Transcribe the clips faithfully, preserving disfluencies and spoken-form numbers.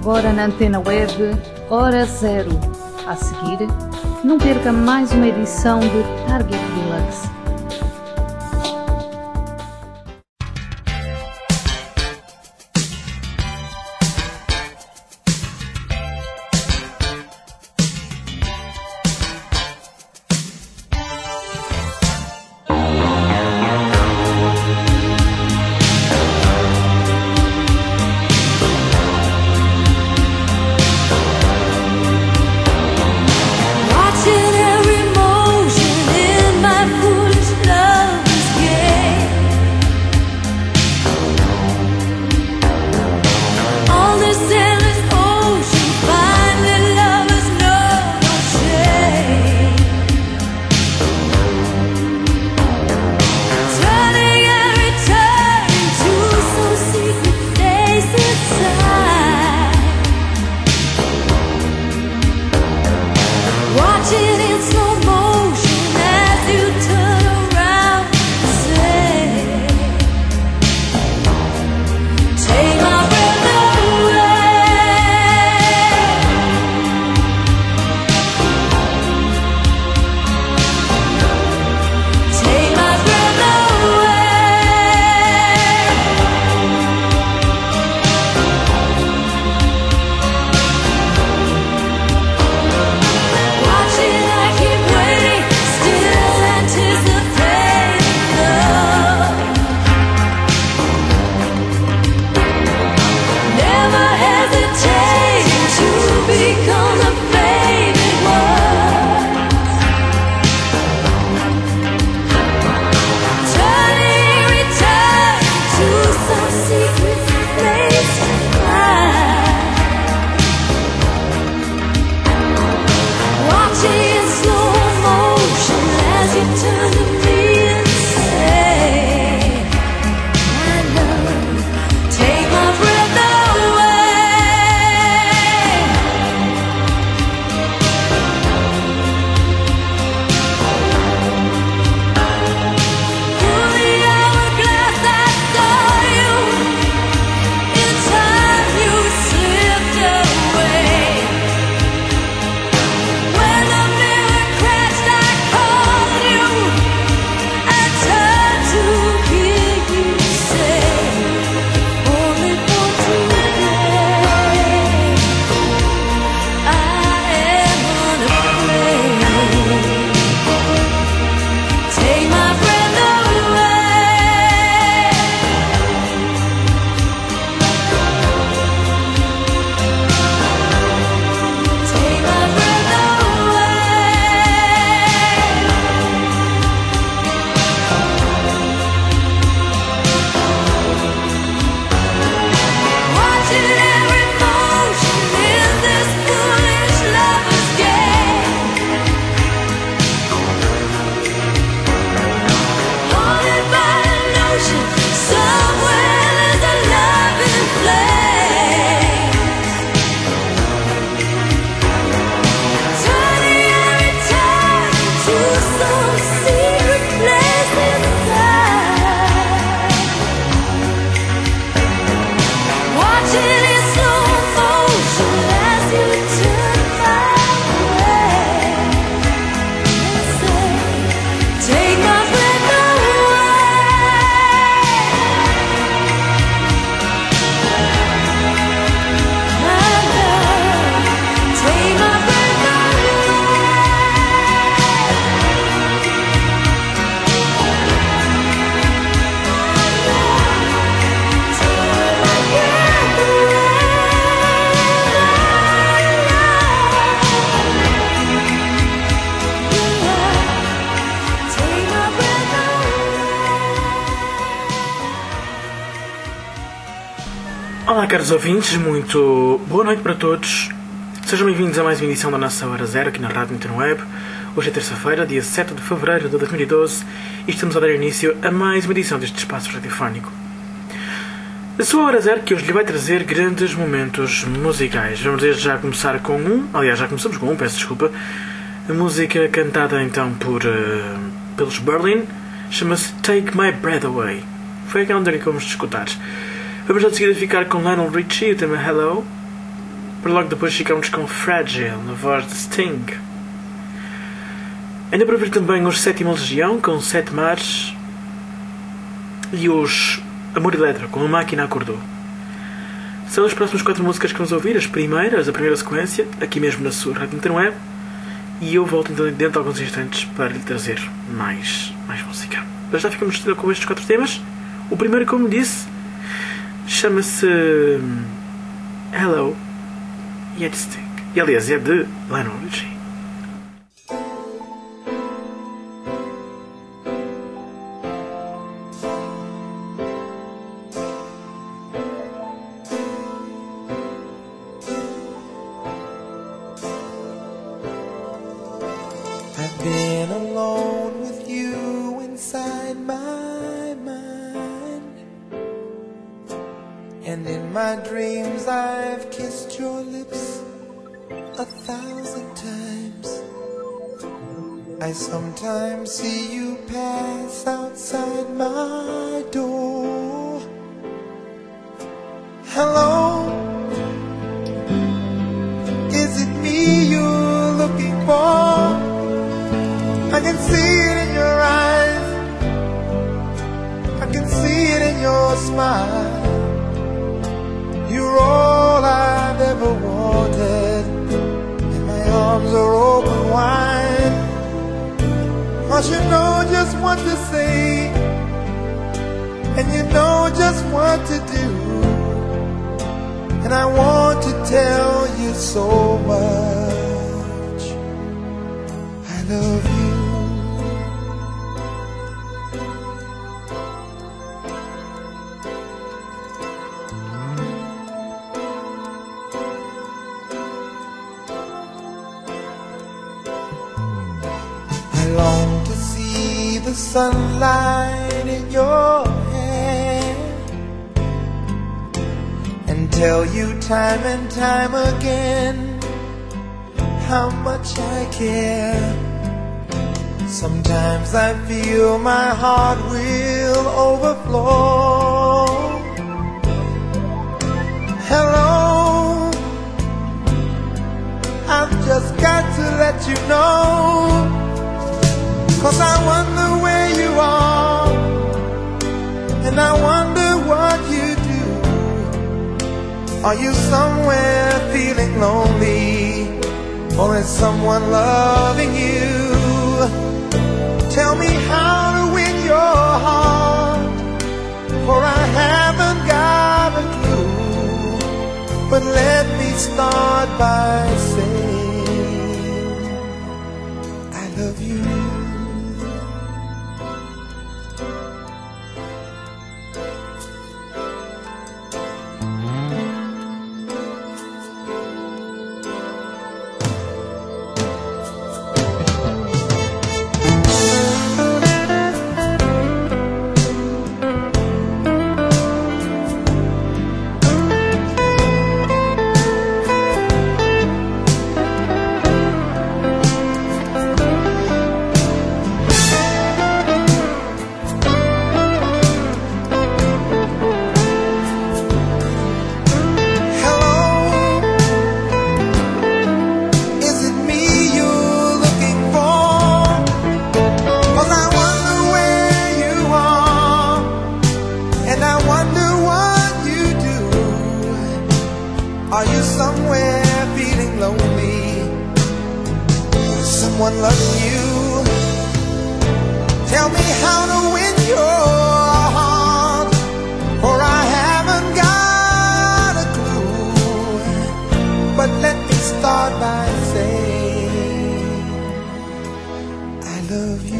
agora na Antena Web, Hora Zero. A seguir, não perca mais uma edição de Target Deluxe. Olá, caros ouvintes, muito boa noite para todos. Sejam bem-vindos a mais uma edição da nossa Hora Zero aqui na Rádio Antena Web. Hoje é terça-feira, dia sete de fevereiro de dois mil e doze, e estamos a dar início a mais uma edição deste espaço radiofónico. A sua Hora Zero, que hoje lhe vai trazer grandes momentos musicais. Vamos desde já começar com um, aliás já começamos com um, peço desculpa. A música cantada então por, uh, pelos Berlin chama-se Take My Breath Away. Foi aquela onde vamos escutar. Vamos já de seguida ficar com Lionel Richie e o tema Hello. para logo depois ficarmos com Fragile, na voz de Sting. Ainda para ouvir também os Sétima Legião, com Sete Mares, e os Amor Eletro, com A Máquina Acordou. São as próximas quatro músicas que vamos ouvir, as primeiras, a primeira sequência, aqui mesmo na sua Rádio Interweb, e eu volto então dentro de alguns instantes para lhe trazer mais, mais música. Mas já ficamos com estes quatro temas. O primeiro, como disse, chama-se Hello e é de Sting. E aliás é de Lionel Richie. I've been alone with you inside my mind, and in my dreams I've kissed your lips a thousand times. I sometimes see you pass outside my door. Hello, is it me you're looking for? I can see it in your eyes, I can see it in your smile. You're all I've ever wanted, and my arms are open wide. 'Cause you know just what to say, and you know just what to do, and I want to tell you so much. I love you. I long to see the sunlight in your hair and tell you time and time again how much I care. Sometimes I feel my heart will overflow. Hello, I've just got to let you know, 'cause I wonder where you are, and I wonder what you do. Are you somewhere feeling lonely, or is someone loving you? Tell me how to win your heart, for I haven't got a clue. But let me start by saying I love you. Are you somewhere feeling lonely? Someone loving you? Tell me how to win your heart, for I haven't got a clue. But let me start by saying I love you.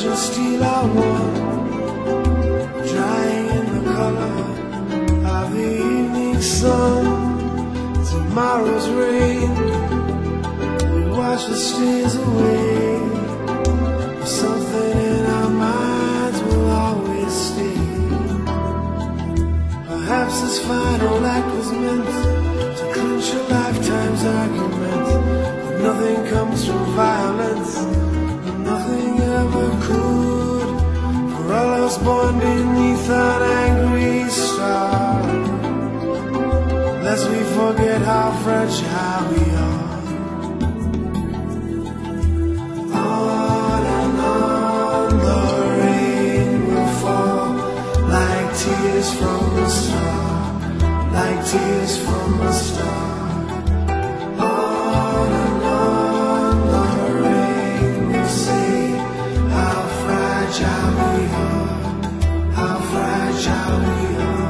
treasure steal our one, drying in the color of the evening sun. Tomorrow's rain will wash the stains away. Something in our minds will always stay. Perhaps this final act was meant to clinch a lifetime's argument. But nothing comes from violence, and nothing ever could. For all us born beneath an angry star, lest we forget how fragile we are. On and on the rain will fall, like tears from a star, like tears from a star. On and on the rain will say how fragile we are, how fragile we are.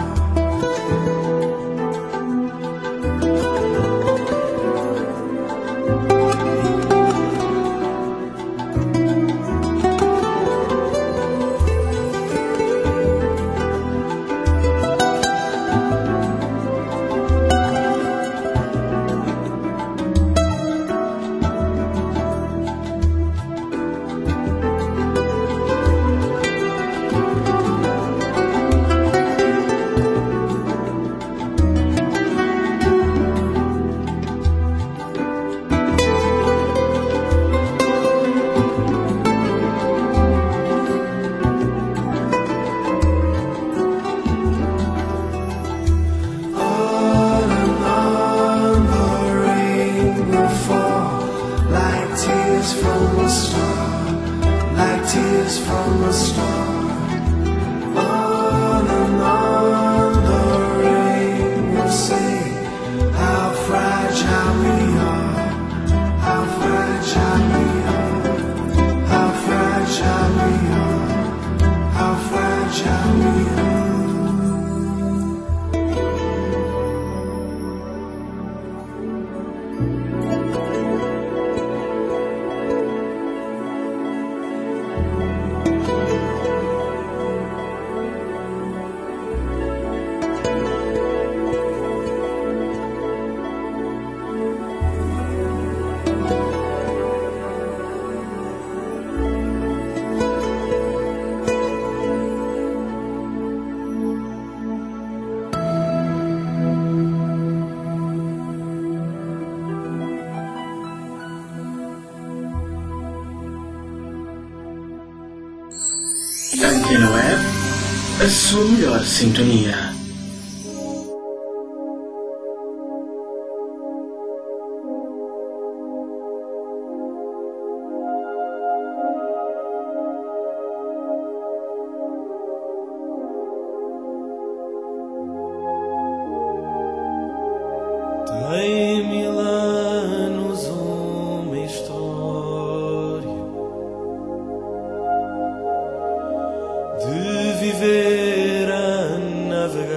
Antena Web, a sua melhor sintonia. Tem mil anos uma história de viver a navegar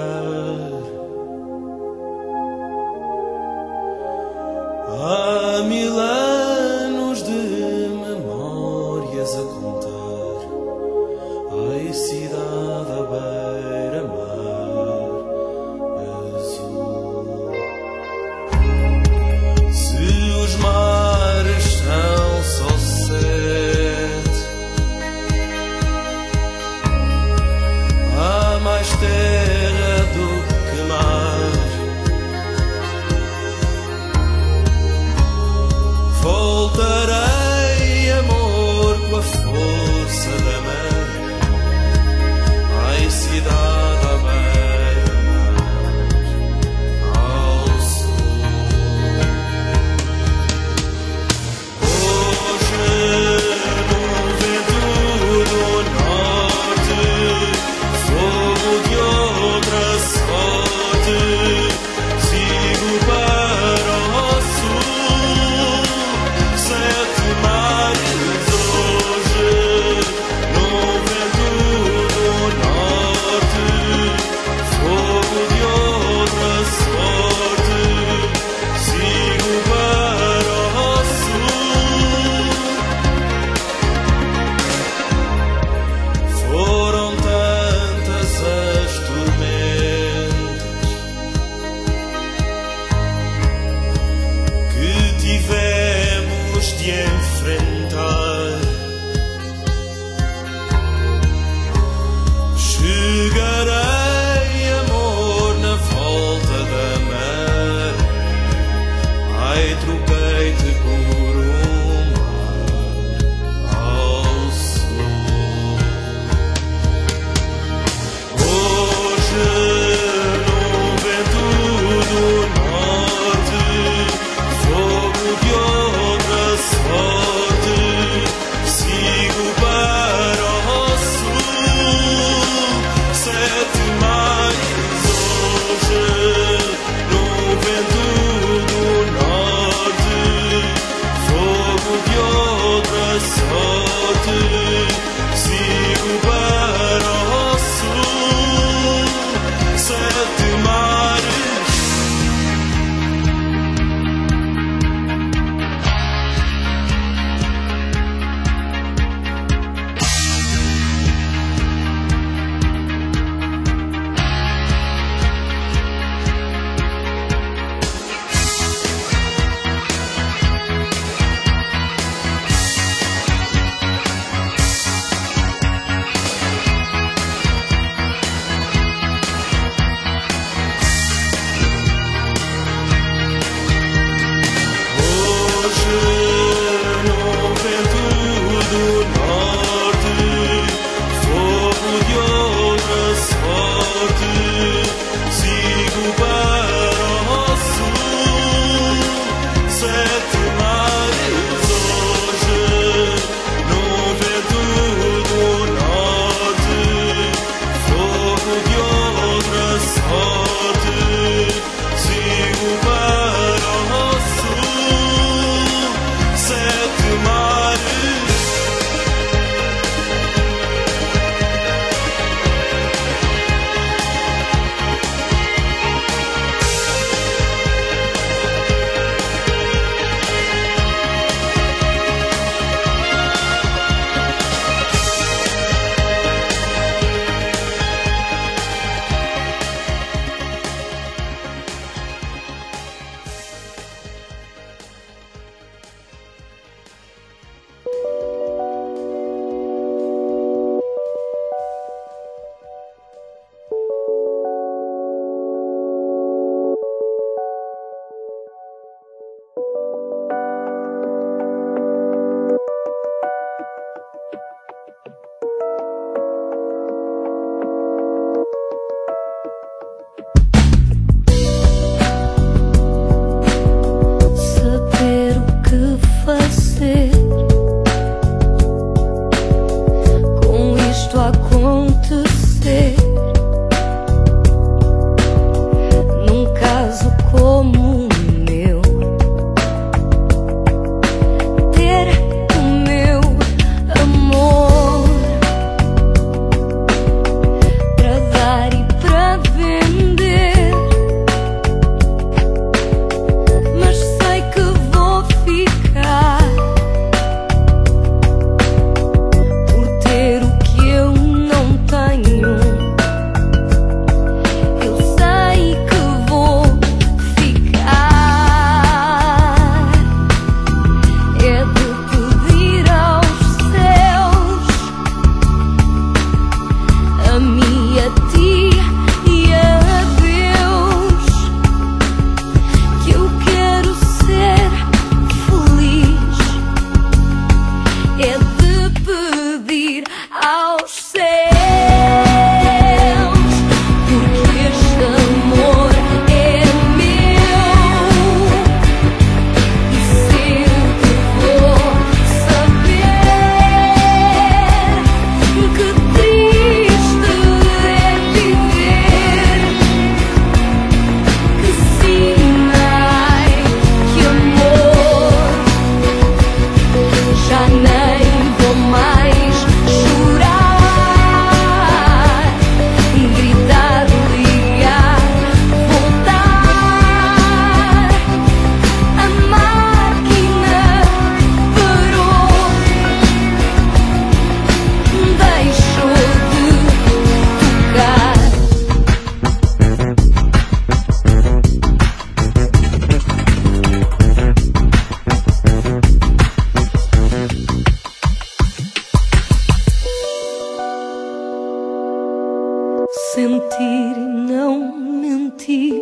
sentir e não mentir,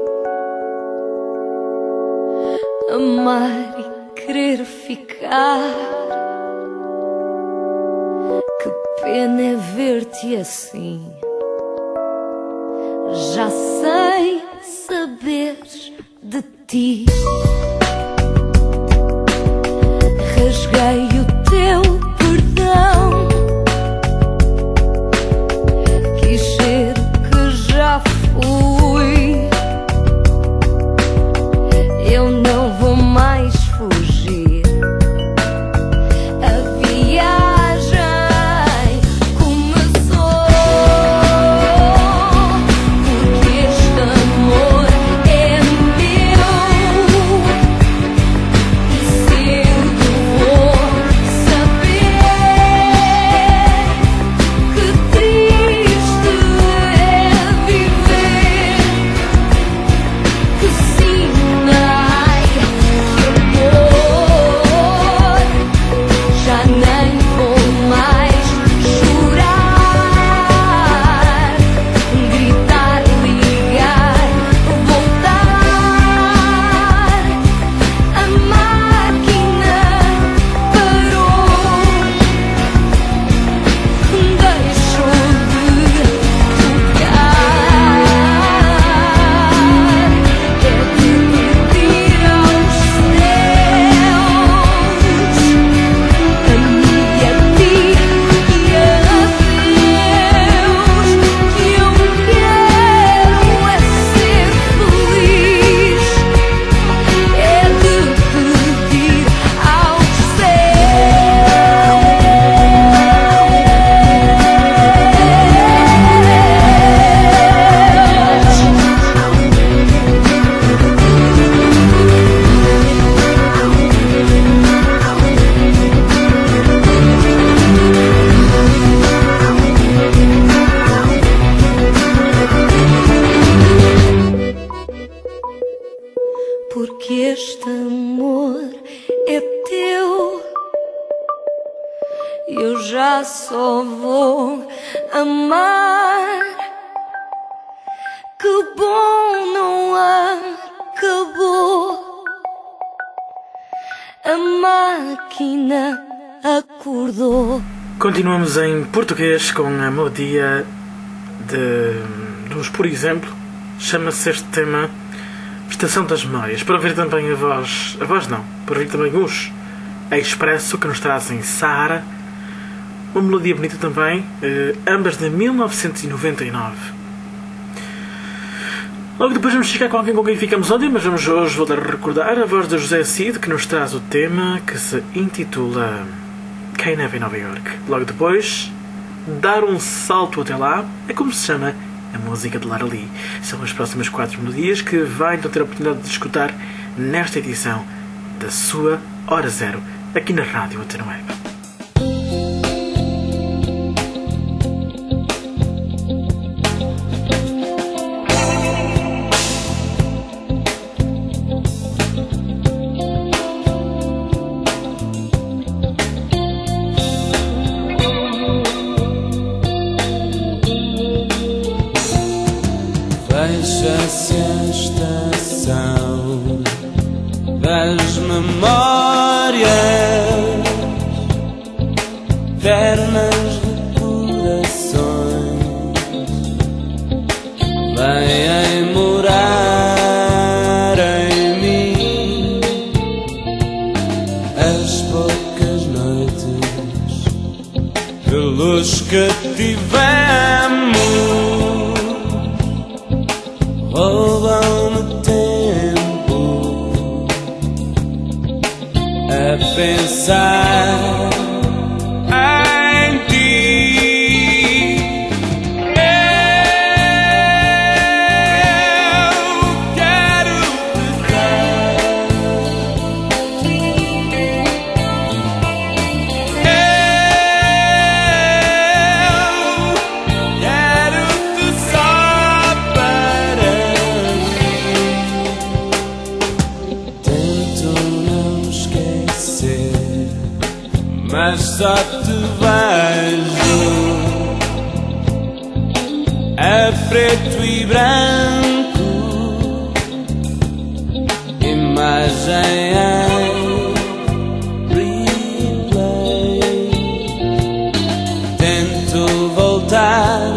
amar e querer ficar. Que pena é ver-te assim, já sem saber de ti. Rasguei o teu perdão, quis ser o que já fui. Eu não vou mais fugir. A viagem começou, porque este amor é meu e cedo vou saber que triste é viver, que sinais de amor. Já nem vou mais chorar, gritar, ligar, voltar. A máquina parou, deixou de tocar. É de pedir aos céus, a mim e a ti e a Deus, que eu quero é ser feliz. É de pedir aos porque este amor é teu, eu já só vou amar. Que bom não acabou, a máquina acordou. Continuamos em português com a melodia de, dos Por Exemplo. Chama-se este tema Estação das Memórias. Para ouvir também a voz, a voz não, para ouvir também os Expresso, que nos trazem Sahara. Uma melodia bonita também, eh, ambas de mil novecentos e noventa e nove. Logo depois vamos ficar com alguém com quem ficamos ontem, mas vamos hoje voltar a recordar a voz de José Cid, que nos traz o tema que se intitula Quem Neve em Nova York. Logo depois, Dar um Salto Até Lá, é como se chama a música de Lara Lee. São as próximas quatro melodias que vai então ter a oportunidade de escutar nesta edição da sua Hora Zero, aqui na Rádio Antena Web. Fecha-se a estação das memórias, eternas recordações, vêm morar em mim as poucas noites de luz que tivemos. Roubam-me tempo a pensar em ti. Eu quero te dar, eu quero-te só para mas só te vejo a a preto e branco, imagem em replay. Tento voltar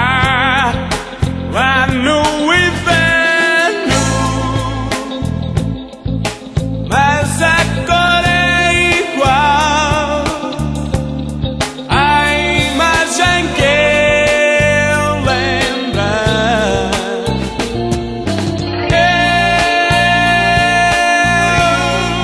lá no inverno, mas a cor é igual à imagem que eu lembro. Eu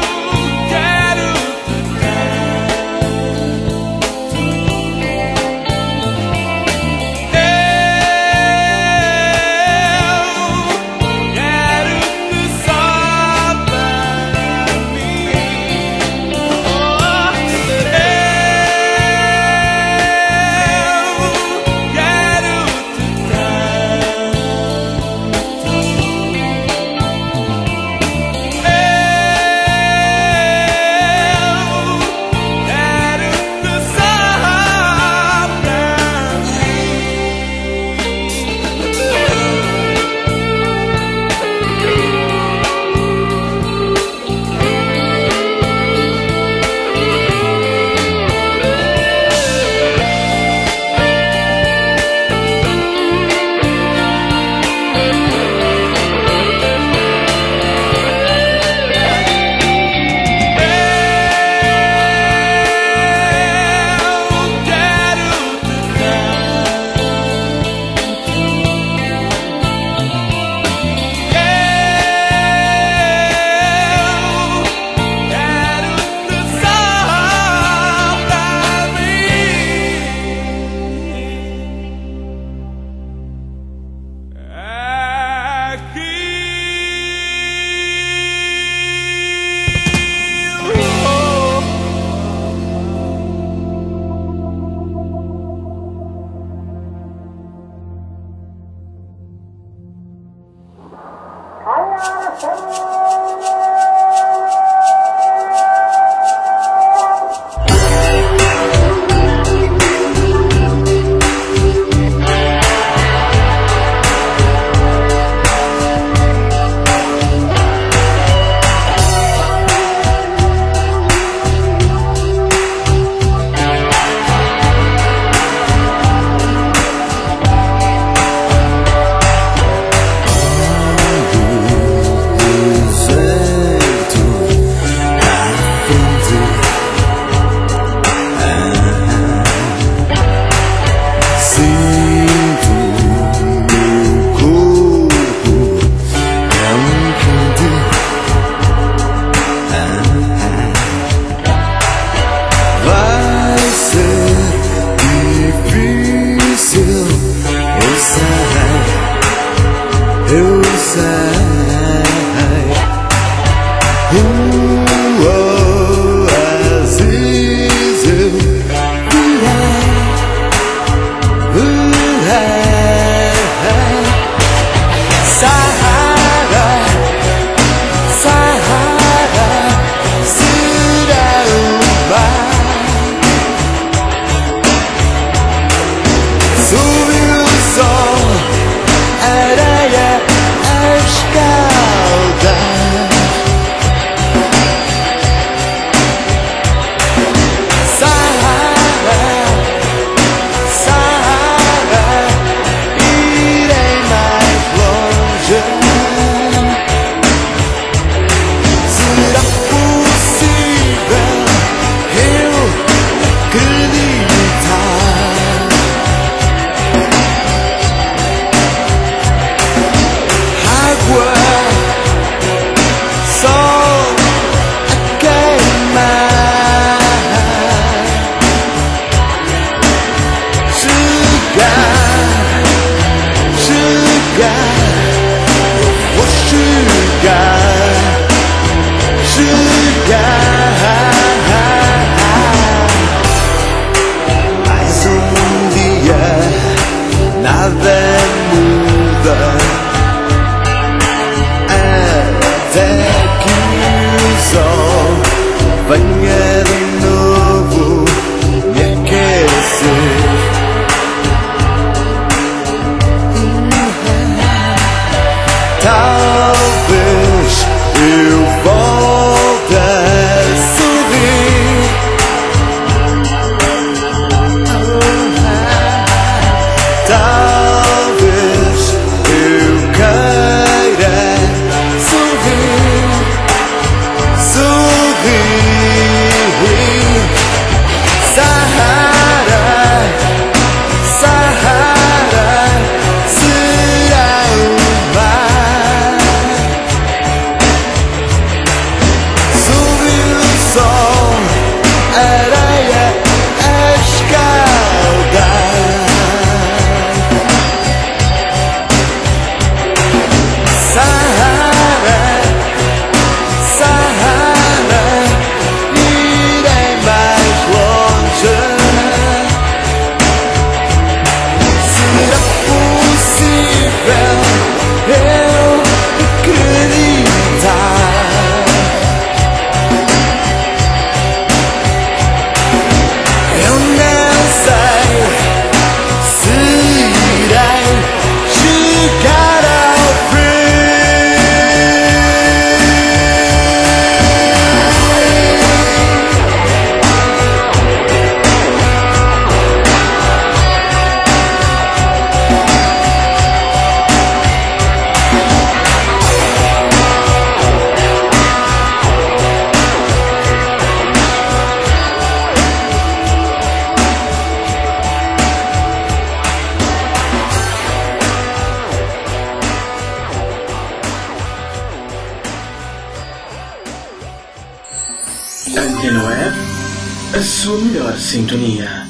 A sua melhor sintonia.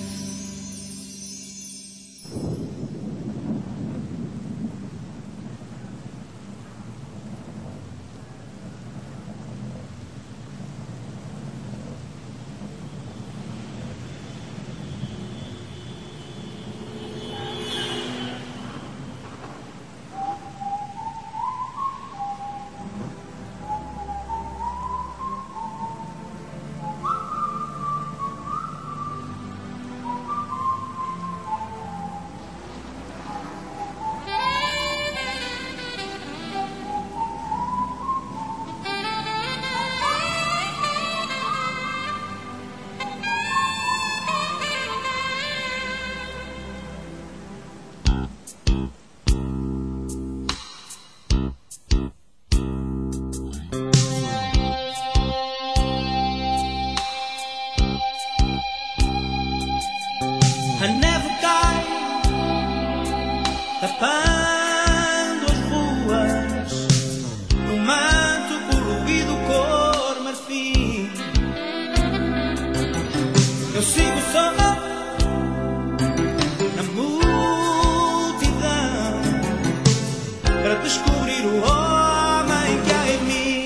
A neve cai, tapando as ruas, no manto colorido cor marfim. Eu sigo só na multidão para descobrir o homem que há em mim.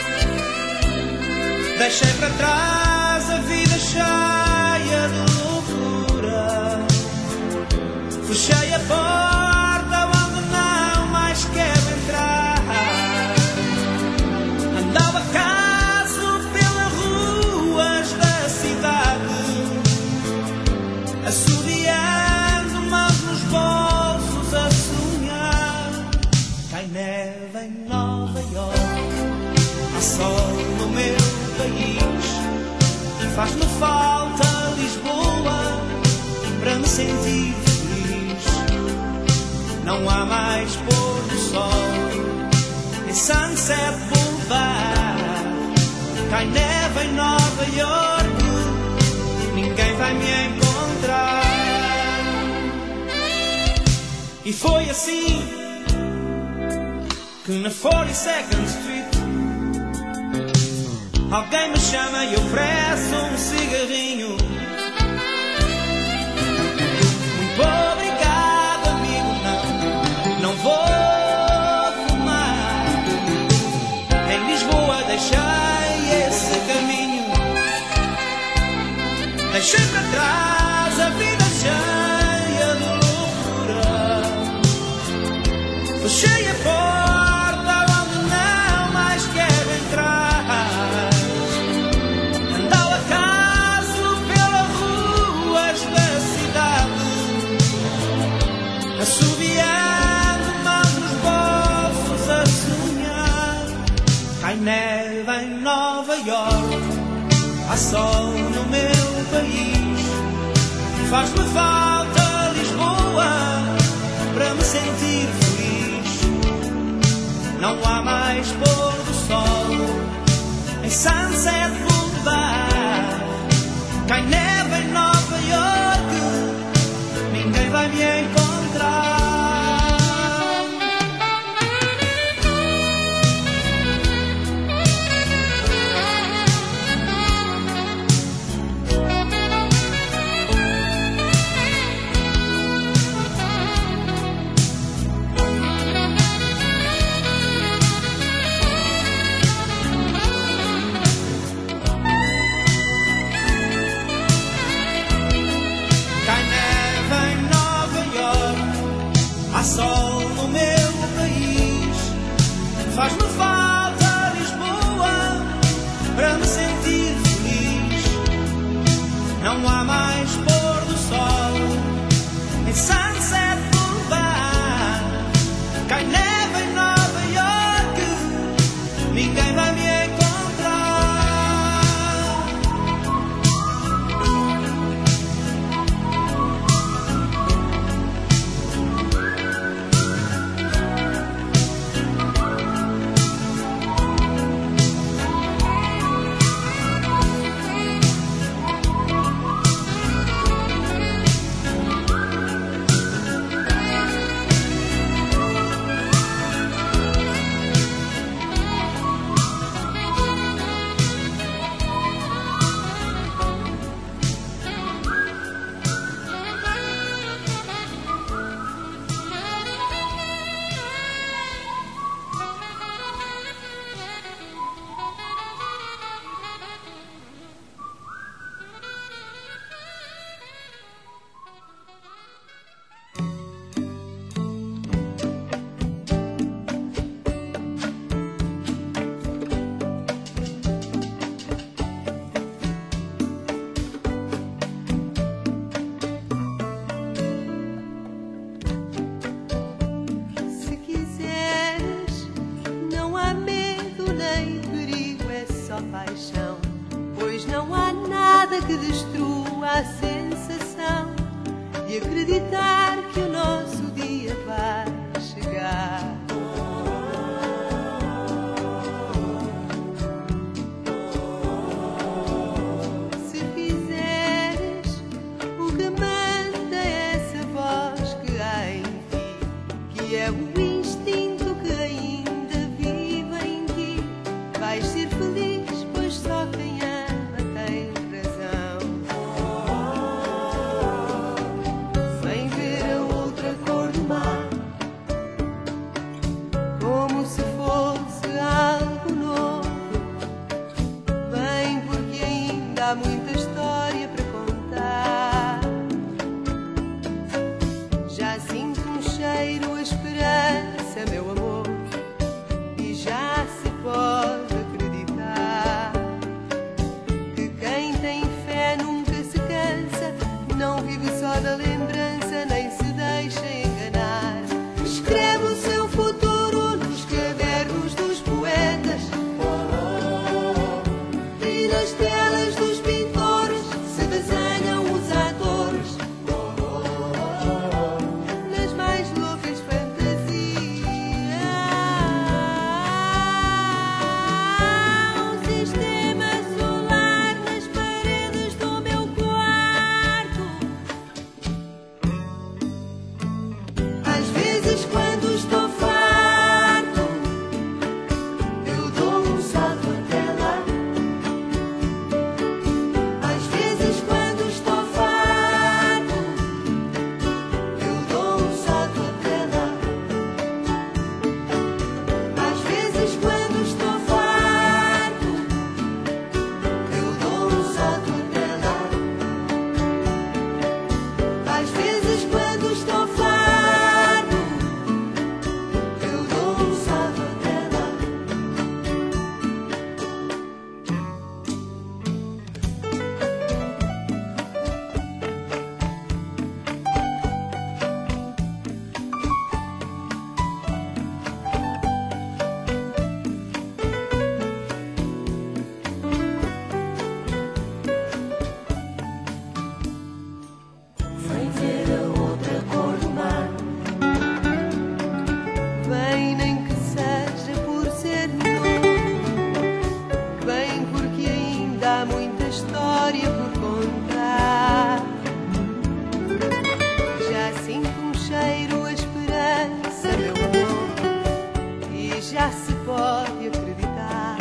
Deixei para trás a vida cheia de loucura, fechei a porta onde não mais quero entrar. Andava caso pelas ruas da cidade, assobiando mãos nos bolsos a sonhar. Cai neve em Nova York, há sol no meu país, e faz-me falta Lisboa para me sentir feliz. Não há mais pôr do sol em Sunset Boulevard. Cai neve em Nova York, ninguém vai me encontrar. E foi assim que na forty-second Street alguém me chama e oferece um cigarrinho. Muito obrigado, amigo, não, não vou fumar. Em Lisboa deixei esse caminho, deixei para trás a vida cheia de loucura, fechei a porta onde não mais quero entrar. Andava caso pelas ruas da cidade, assobiando mãos nos bolsos a sonhar. Cai neve em Nova York, há sol no meu país, faz-me falta Lisboa para me sentir feliz. Não há mais pôr do sol em Sunset Boulevard. Cai neve em Nova York, ninguém vai me encontrar. Cai neve em Nova York, há sol no meu país, faz-me falta Lisboa para me sentir feliz. Não há mais pôr do sol em Sunset Boulevard. Cai neve em Nova York, ninguém vai me encontrar. e acreditar que o nosso dia vai chegar. Se fizeres o que manda essa voz que há em ti, que é o instinto que ainda vive em ti, vais ser feliz, pois só quem ama tem razão. Vem ver a outra cor do mar, como se fosse algo novo. Vem porque ainda há muita história para contar. Já sinto um cheiro, a esperança, meu amor, e já se pode acreditar que quem tem fé nunca se cansa, não vive só da lembrança, nem se deixa enganar. Escreve o seu futuro nos cadernos dos poetas e nas telas dos pintores se desenham os atores nas mais loucas fantasias. Um sistema solar nas paredes do meu quarto. Às vezes, quando estou farto, eu dou um salto até lá. Às vezes, quando estou farto, eu dou um salto até lá. Às vezes, quando estou farto, eu dou um salto até lá. Às vezes, quando estou farto, eu dou um salto até lá. Vem ver a outra cor do mar. Vem nem que seja por ser novo. Vem porque ainda há muita história por contar. Já sinto um cheiro, a esperança, meu amor, e já se pode acreditar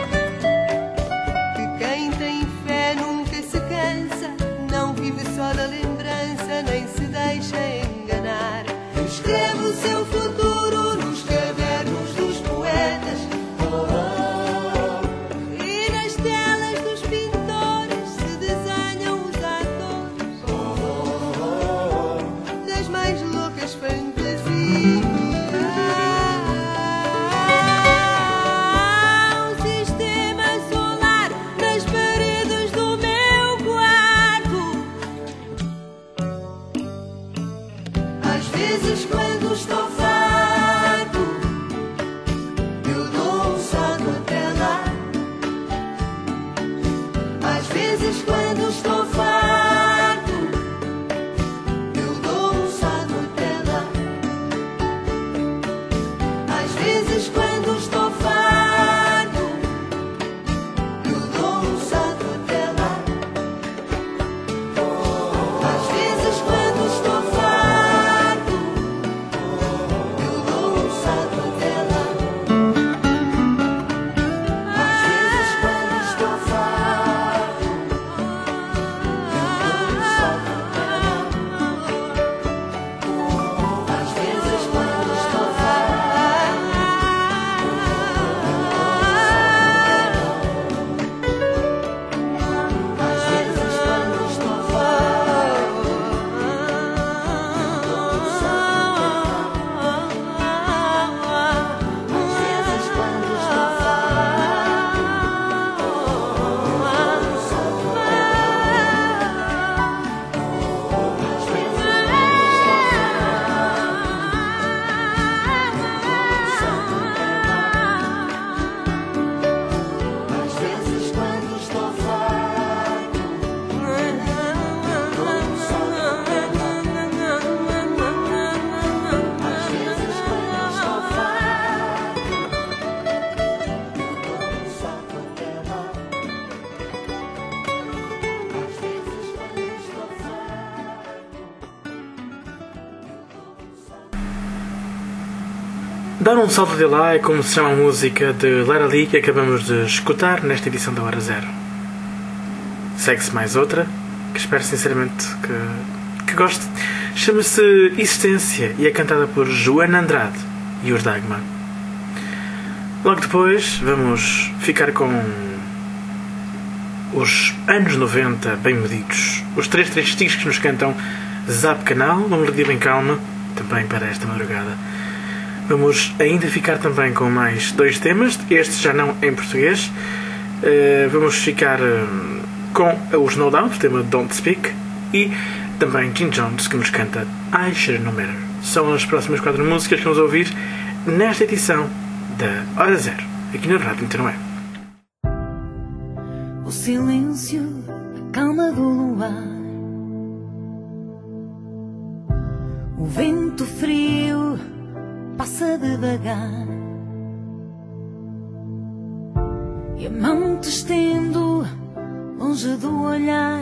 que quem tem fé nunca se cansa, não vive só da lembrança, nem se deixa enganar. Escreve o seu futuro nos cadernos dos poetas e nas telas dos pintores se desenham os atores das mais loucas fantasias. Um sistema solar nas paredes do meu quarto. Às vezes, quando estou farto, eu dou um salto até lá. Às vezes, quando estou farto, eu dou um salto até lá. Às vezes, quando estou farto, eu dou um salto até lá. Às vezes, quando estou farto, Dar um salto de lá é como se chama a música de Lara Lee que acabamos de escutar nesta edição da Hora Zero. Segue-se mais outra, que espero sinceramente que, que goste. Chama-se Existência e é cantada por Joana Andrade e os Dagmar. Logo depois vamos ficar com os anos noventa bem medidos. Os três três tigres que nos cantam Zap Canal, uma melodia bem calma, também para esta madrugada. Vamos ainda ficar também com mais dois temas, este já não em português. Uh, vamos ficar uh, com os No Doubt, o tema Don't Speak, e também Jim Jones, que nos canta I Should Know Better. São as próximas quatro músicas que vamos ouvir nesta edição da Hora Zero, aqui na Rádio Internet. O silêncio, a calma do luar, o vento frio passa devagar e a mão te estendo longe do olhar.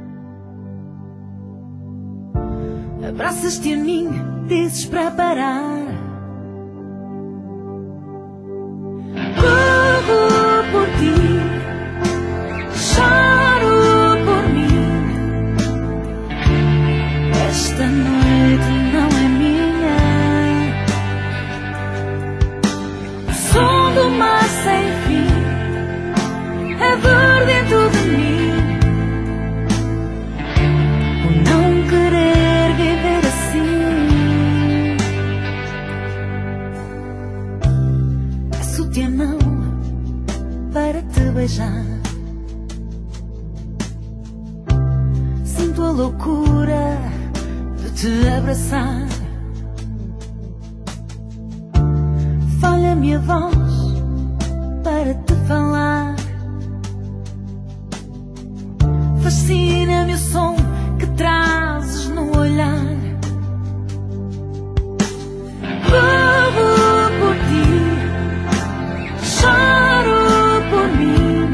Abraças-te a mim, dizes para parar. Corro por ti, choro por mim. Esta noite não é minha. O som do mar sem fim é dor dentro de mim. O não querer viver assim. Peço-te a mão para te beijar. Sinto a loucura de te abraçar. Falha-me a voz para te falar. Fascina-me o som que trazes no olhar. Corro por ti, choro por mim.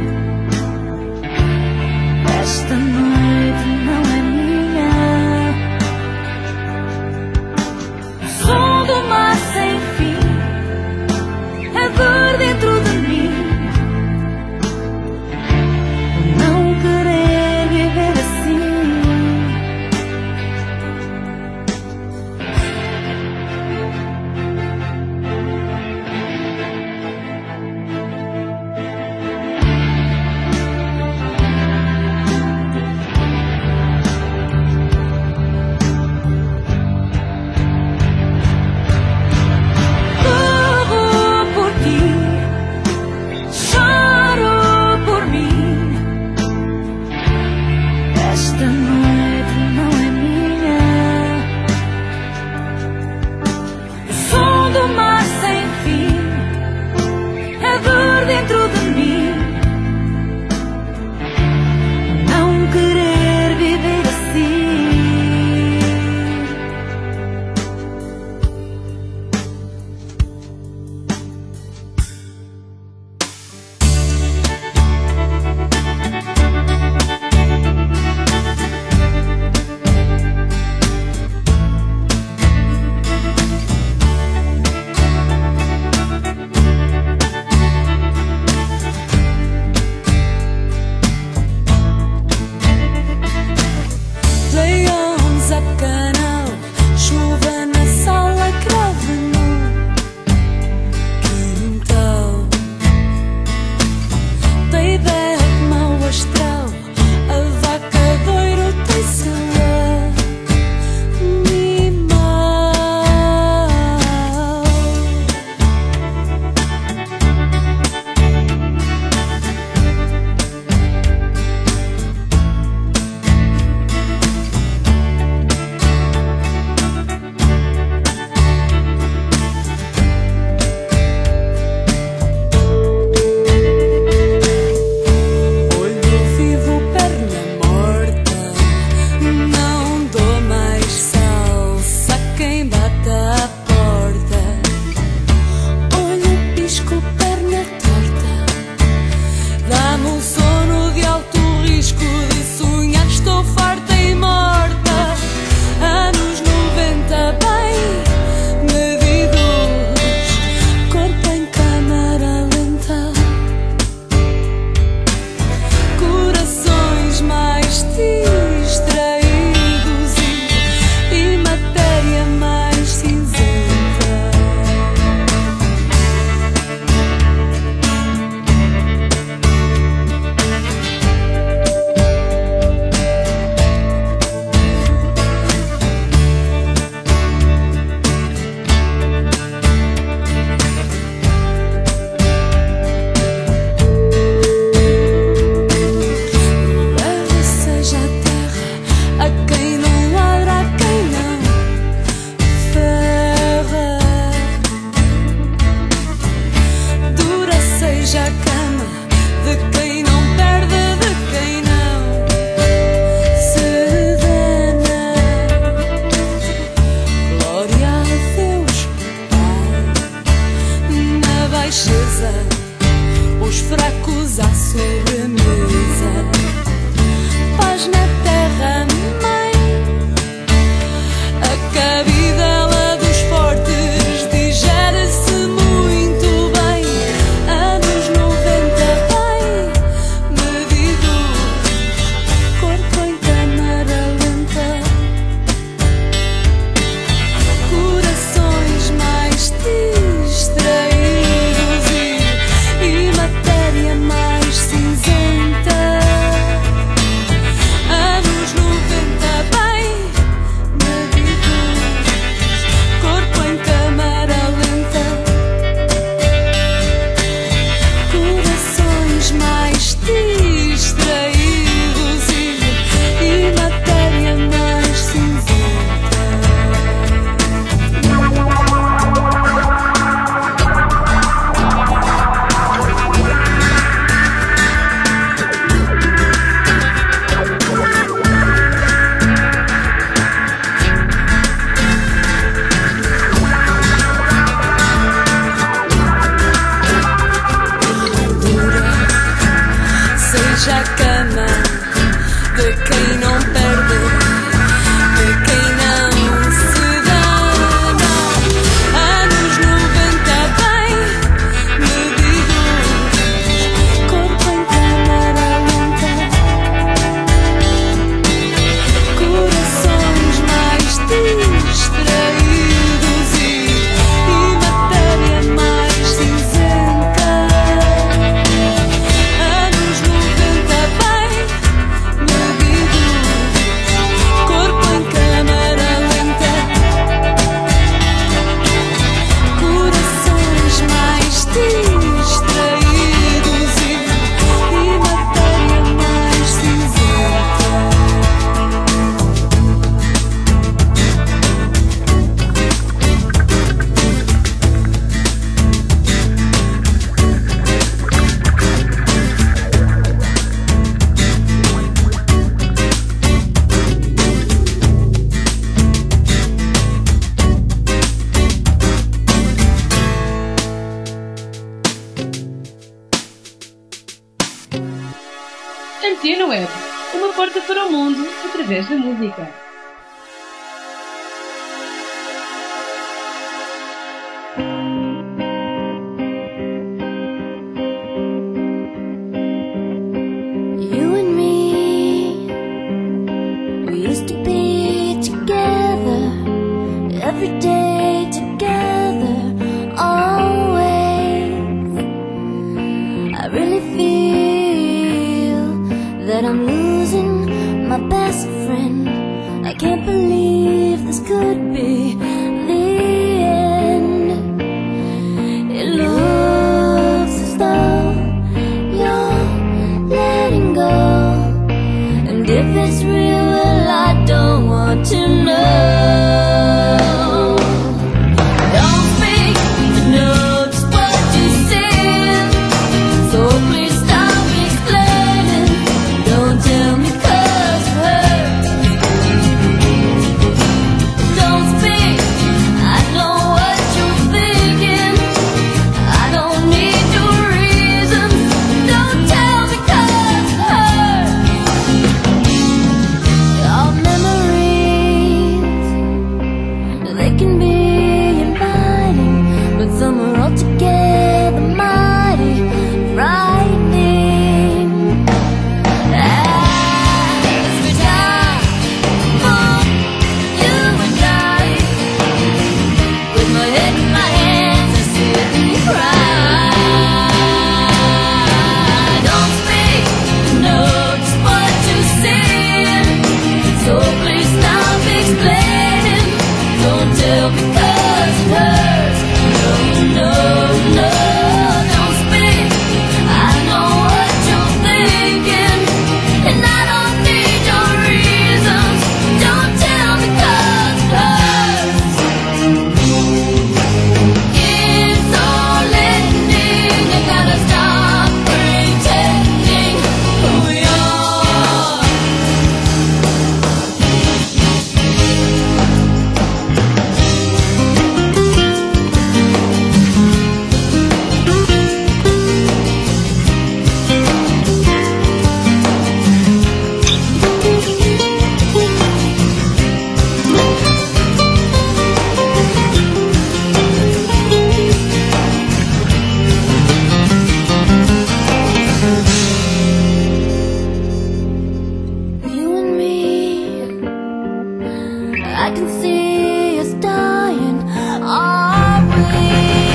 Esta noite não é minha. O som do mar sem fim é dor dentro de mim. O não querer viver assim. Web, uma porta para o mundo através da música. You and me, we used to be together, every day together, always. I really feel that I'm losing my best friend. I can't believe this could be the end. It looks as though you're letting go, and if it's real, well, I don't want to know. Don't speak to know just what you said, so please stop explaining. Don't tell me 'cause it hurts. Don't speak, I know what you're thinking. I don't need your reasons. Don't tell me 'cause it hurts. Our memories, they can be inviting, but some are altogether mighty frightening. As we die for you and I, with my head in my hands, I sit and cry. Don't speak, know just what you said, so please stop explaining. Don't tell me 'cause it hurts. No, no, no, don't speak. I know what you're thinking, and I don't need your reasons. Don't tell me 'cause it hurts. It's all ending. I gotta stop pretending who we are. You and me, I can see us dying, are we?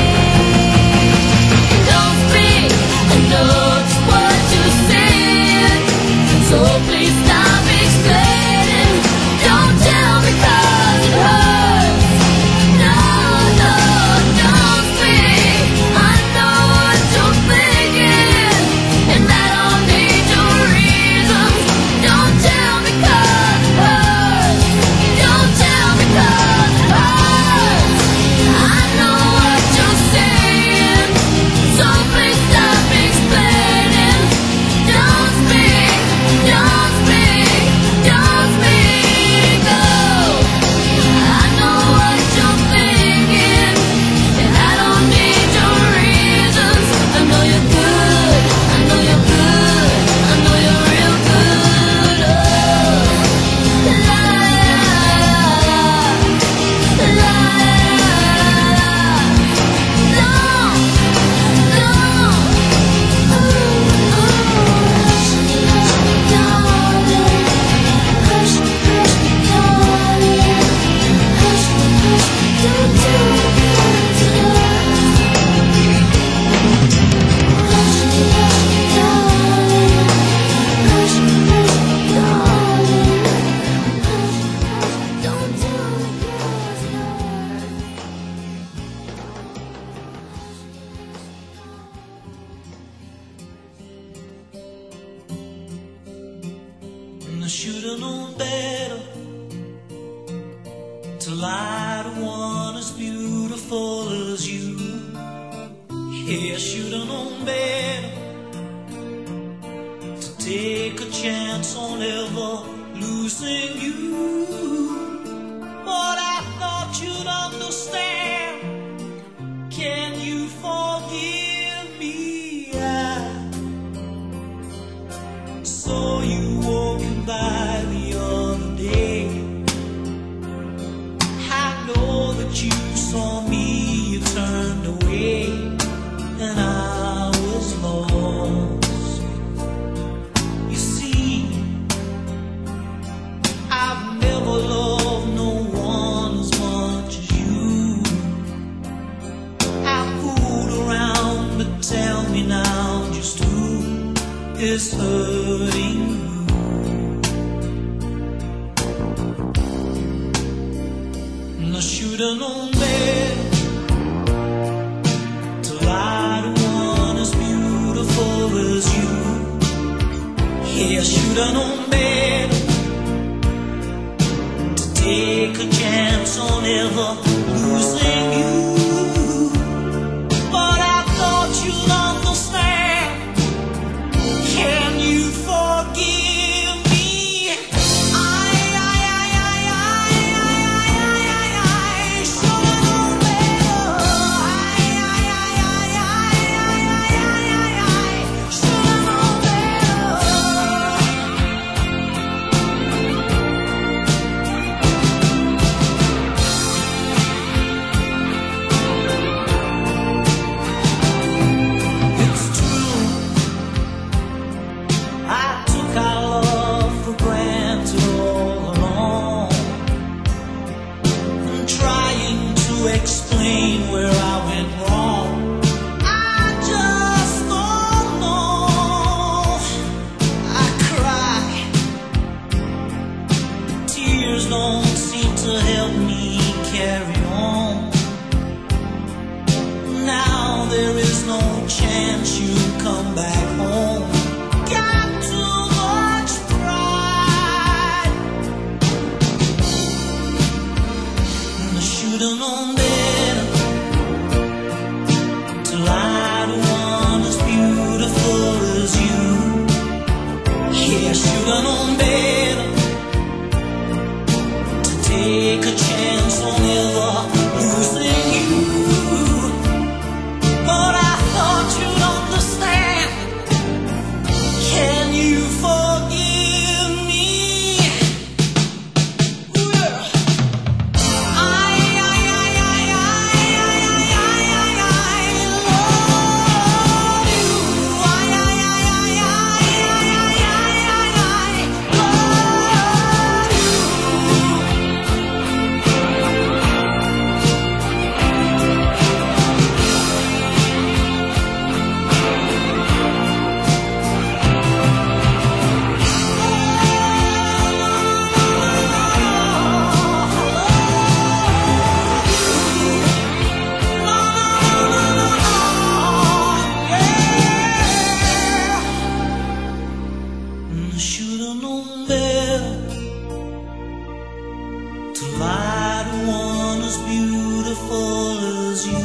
Don't speak, I know just what you said, so please stop explaining. Don't tell me 'cause it hurts. No, no, don't speak. I know what you're thinking, and I don't need your reasons. Don't tell me 'cause it hurts. Don't tell me 'cause it hurts. I know what you're saying, so please stop explaining. Don't speak, don't speak, don't speak. Oh, I know what you're thinking, and I don't need your reasons. I know you're good, I know you're good, I know you're real good. Oh, la la la la. Don't, don't. Ooh, ooh. Hush, hush, darling. Hush, hush, darling. Hush, hush, don't tell me 'cause it hurts. Hush, hush, darling. Hush, hush, darling. Hush, hush, don't tell me 'cause it hurts. And I should've known better to lie to one as beautiful as you. Yeah, I should've known better to take a chance on ever losing you. But I thought you'd understand. Can you forgive me? I saw you is hurting you. And I should've known better to lie to one as beautiful as you. Yeah, I should've known better to take a chance on ever losing you. But I thought you'd understand. Can you forgive me? I, I, I, I, I, I, I, I should've known better. I, I, I, I, I, I, I, I should've known better. It's true, I took our love for granted all along. I'm trying to explain where I went wrong. I just don't know. I cry. Tears don't seem to help me carry on. Now there is no chance you come back home. Got too much pride. And I should've known better to lie to one as beautiful as you. Yeah, I should've known better to take a chance on ever losing you. But I thought you'd understand. Can you forgive me? I, I, I, I, I, I, I, I, I love you. I, I, I, I, I, I, I, I love you. I should've known better to lie to one as beautiful as you.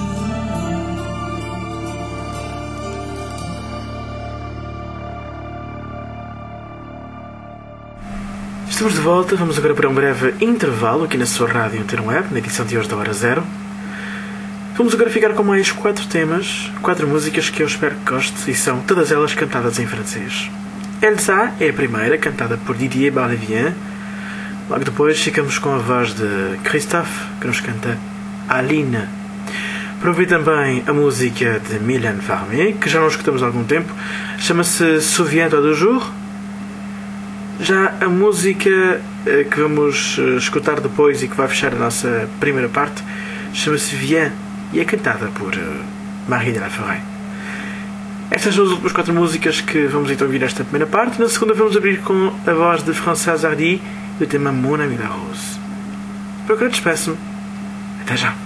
Estamos de volta, vamos agora para um breve intervalo aqui na sua rádio Interweb, na edição de hoje da Hora Zero. Vamos agora ficar com mais quatro temas, quatro músicas que eu espero que goste, e são todas elas cantadas em francês. Elsa é a primeira, cantada por Didier Balavian. Logo depois ficamos com a voz de Christophe, que nos canta Aline. Para ouvir também a música de Mylène Farmer, que já não escutamos há algum tempo, chama-se Souviens-toi du jour. Já a música eh, que vamos eh, escutar depois e que vai fechar a nossa primeira parte chama-se Viens e é cantada por uh, Marie de la Forêt. Estas são as últimas quatro músicas que vamos então ouvir nesta primeira parte. Na segunda vamos abrir com a voz de Françoise Hardy e o tema Mon Ami la Rose. Por agora despeço-me. Até já.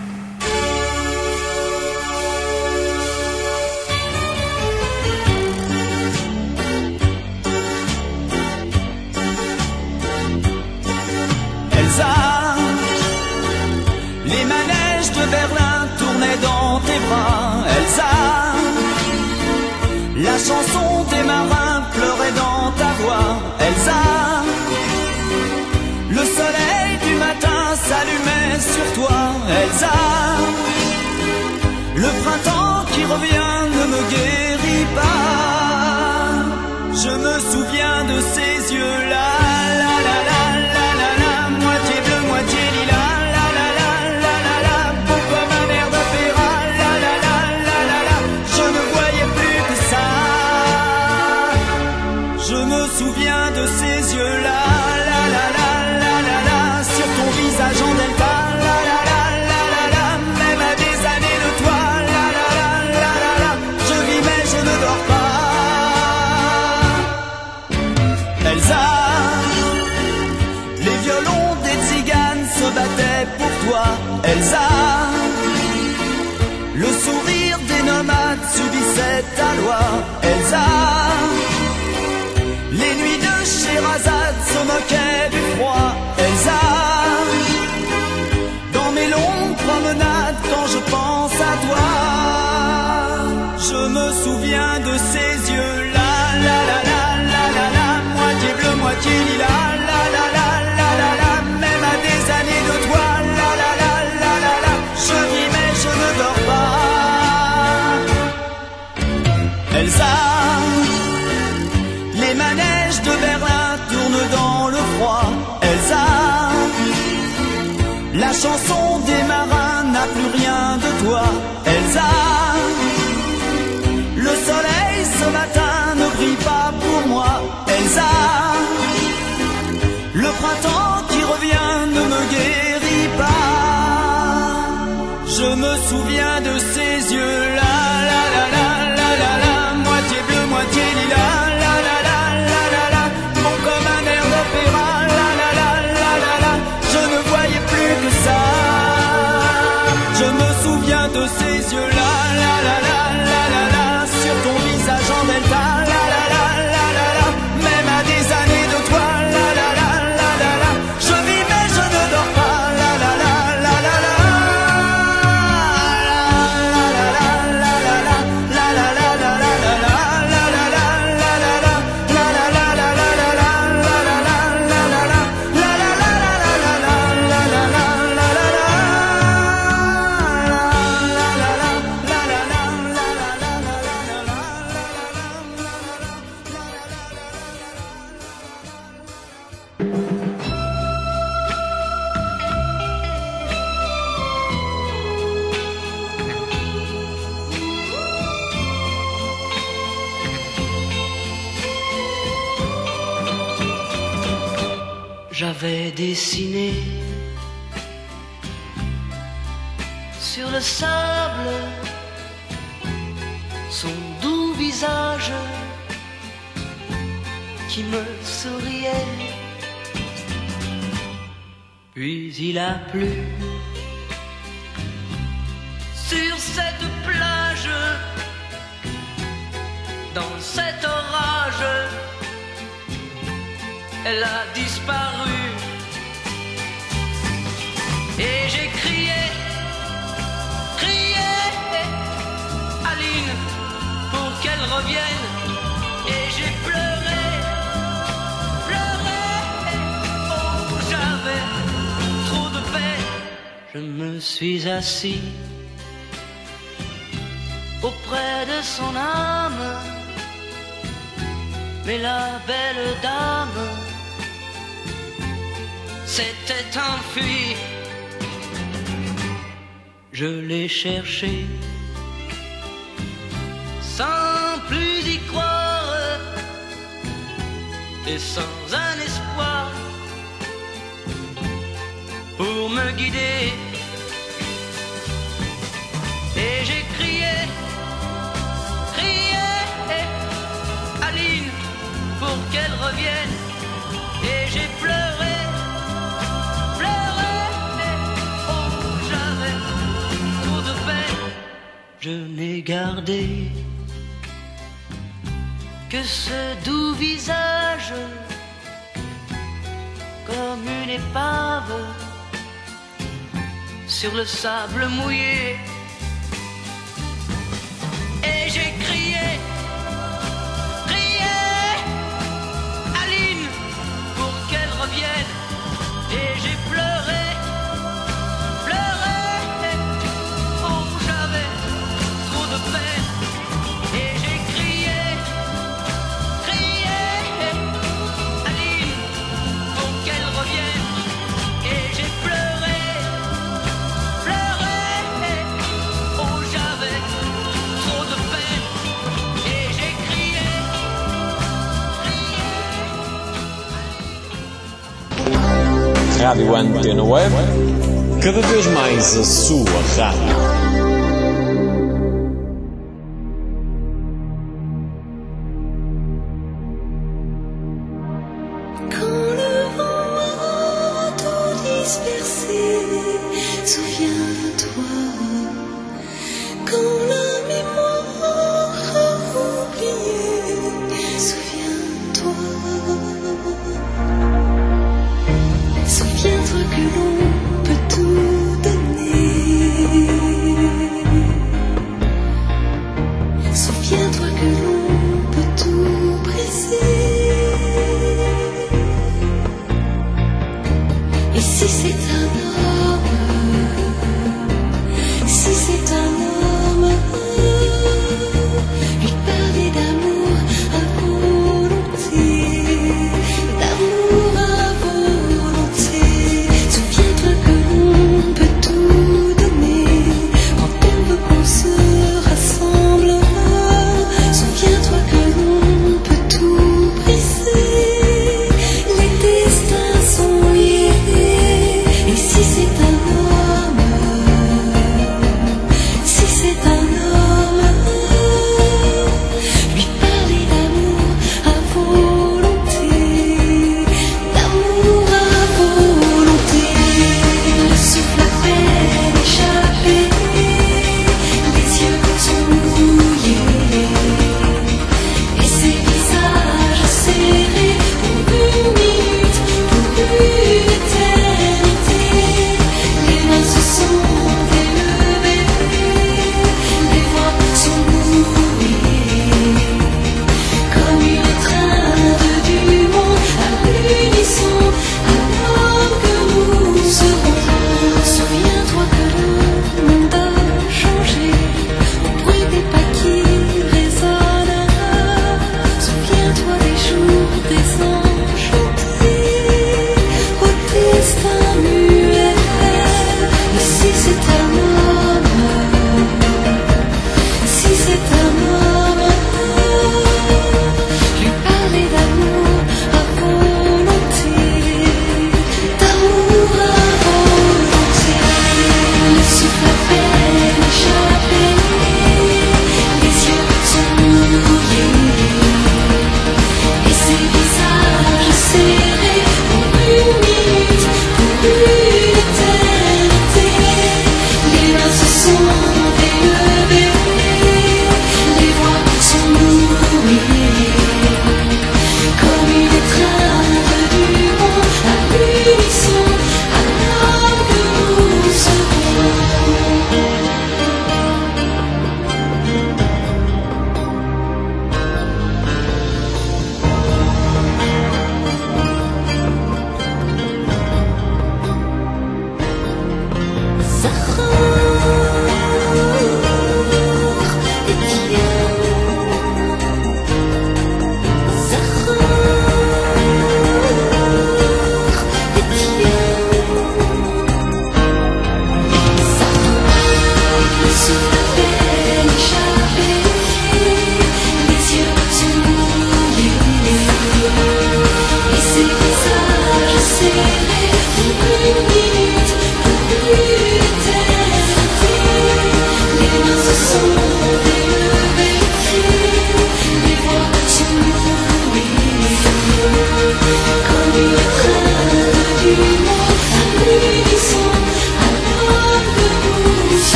Elsa, les manèges de Berlin tournaient dans tes bras. Elsa, la chanson des marins pleurait dans ta voix. Elsa, le soleil du matin s'allumait sur toi. Elsa, le printemps qui revient ne me guérit pas. Je me souviens de ces yeux-là, la la la la la la, moitié bleu, moitié lilas, la la la la la la, beau comme un air d'opéra, la la la la la la, je ne voyais plus que ça. Je me souviens de ces yeux-là, la la la la la la, sur ton visage en delta, la la la la la la, même à des années de toi, la la la la la la, je vis même Elsa. Les nuits de Sherazade se moquaient du froid, Elsa. Dans mes longues promenades, quand je pense à toi, je me souviens de ces yeux-là, la la la la la la, moitié bleu, moitié lilas, la la la la la la, même à des années de toi, la la la la la la, je vis mais je ne dors pas. Elsa, les manèges de Berlin tournent dans le froid, Elsa. La chanson des marins n'a plus rien de toi, Elsa. Le soleil ce matin ne brille pas pour moi, Elsa. Le printemps qui revient ne me guérit pas. Je me souviens de ces yeux-là, la la la la la la, moitié bleu, moitié lilas, la la la la la la, bon comme un air d'opéra, la la la la la la, je ne voyais plus que ça. Je me souviens de ces yeux-là, la la la la la la, sur ton visage en delta, la la la la la la, même à des années de toi, la la la la la la, je vis mais je ne dors pas, la la la la la la, la la la la la la, la la la la la la, la la la la la la, la la la la la la, la la la la la la, la la la la la la, la la la la la la. J'avais dessiné sur le sable son doux visage qui me souriait. Puis il a plu sur cette plage, dans cet orage, elle a disparu. Et j'ai crié, crié, Aline, pour qu'elle revienne. Et j'ai pleuré, pleuré, oh j'avais trop de peine. Je me suis assis auprès de son âme, mais la belle dame s'était enfuie. Je l'ai cherché sans plus y croire et sans un espoir pour me guider. Et j'ai crié, crié, Aline, pour qu'elle revienne. Et j'ai pleuré, pleuré, oh j'avais trop de peine. Je n'ai gardé que ce doux visage comme une épave sur le sable mouillé. Et j'ai crié, crié, Aline, pour qu'elle revienne. Et j'ai pleuré, pleuré, oh j'avais trop de peine. Et j'ai crié, crié, Aline, pour qu'elle revienne. Et j'ai pleuré, pleuré, oh j'avais trop de peine. Et j'ai crié, Rádio Antena Web, cada vez mais a sua rádio. Quand le vent a tout dispersé, souviens-toi. Quand la mémoire a oublié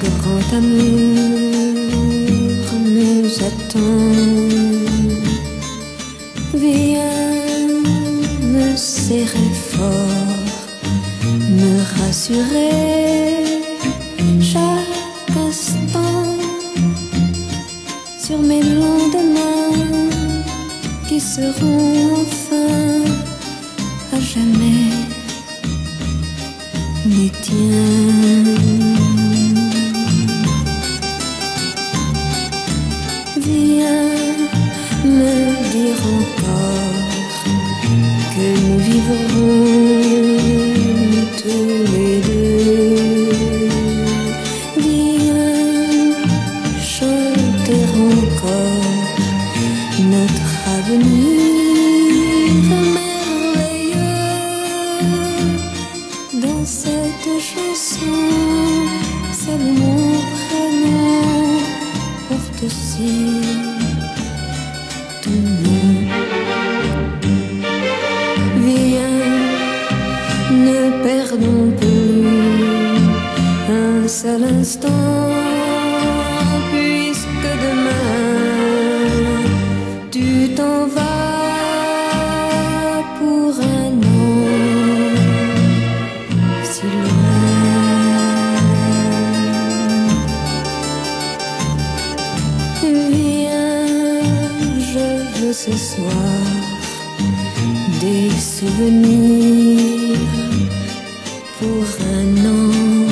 grand amour nous attend. Viens me serrer fort, me rassurer chaque instant sur mes lendemains qui seront enfin à jamais les tiens. Viens me dire encore que nous vivrons tous les deux. Viens chanter encore notre avenir merveilleux. Dans cette chanson, seul mon prénom porte aussi ton nom. Viens, ne perdons plus un seul instant, puisque demain tu t'en vas pour un an si loin. Viens, je veux ce soir des souvenirs pour un an.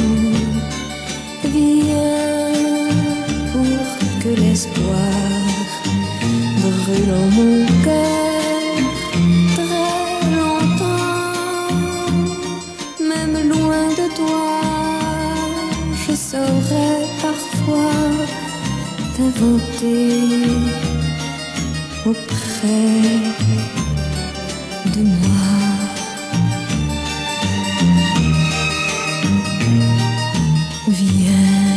Viens pour que l'espoir brûle en mon cœur très longtemps. Même loin de toi, je saurais parfois t'inventer auprès de moi. Viens,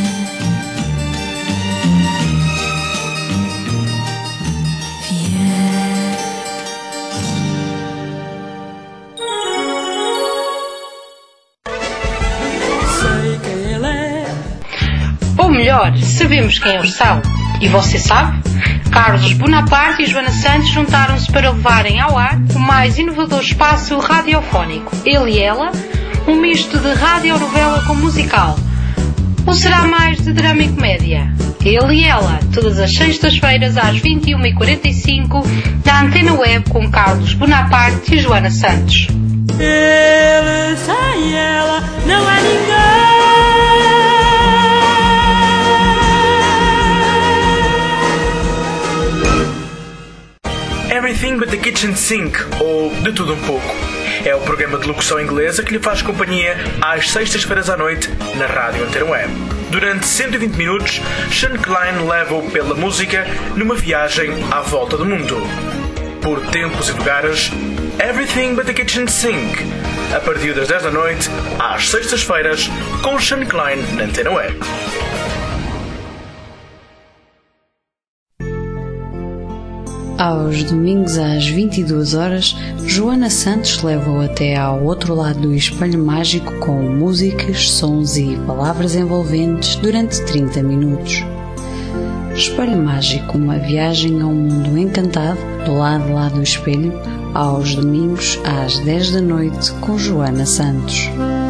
viens. Sei quem ele é. Ou melhor, sabemos quem eles são. E você sabe? Carlos Bonaparte e Joana Santos juntaram-se para levarem ao ar o mais inovador espaço radiofónico. Ele e ela, um misto de radionovela com musical. Ou será mais de drama e comédia? Ele e ela, todas as sextas-feiras às vinte e uma e quarenta e cinco, na Antena Web com Carlos Bonaparte e Joana Santos. Ele sem ela não há ninguém. Everything but the Kitchen Sink, ou De Tudo Um Pouco. É o programa de locução inglesa que lhe faz companhia às sextas-feiras à noite na Rádio Antena Web. Durante cento e vinte minutos, Sean Klein leva-o pela música numa viagem à volta do mundo. Por tempos e lugares, Everything but the Kitchen Sink, a partir das dez da noite, às sextas-feiras, com Sean Klein na Antena Web. Aos domingos às vinte e duas horas, Joana Santos leva-o até ao outro lado do espelho mágico com músicas, sons e palavras envolventes durante trinta minutos. Espelho Mágico, uma viagem a um mundo encantado do lado lá do espelho, aos domingos às dez da noite com Joana Santos.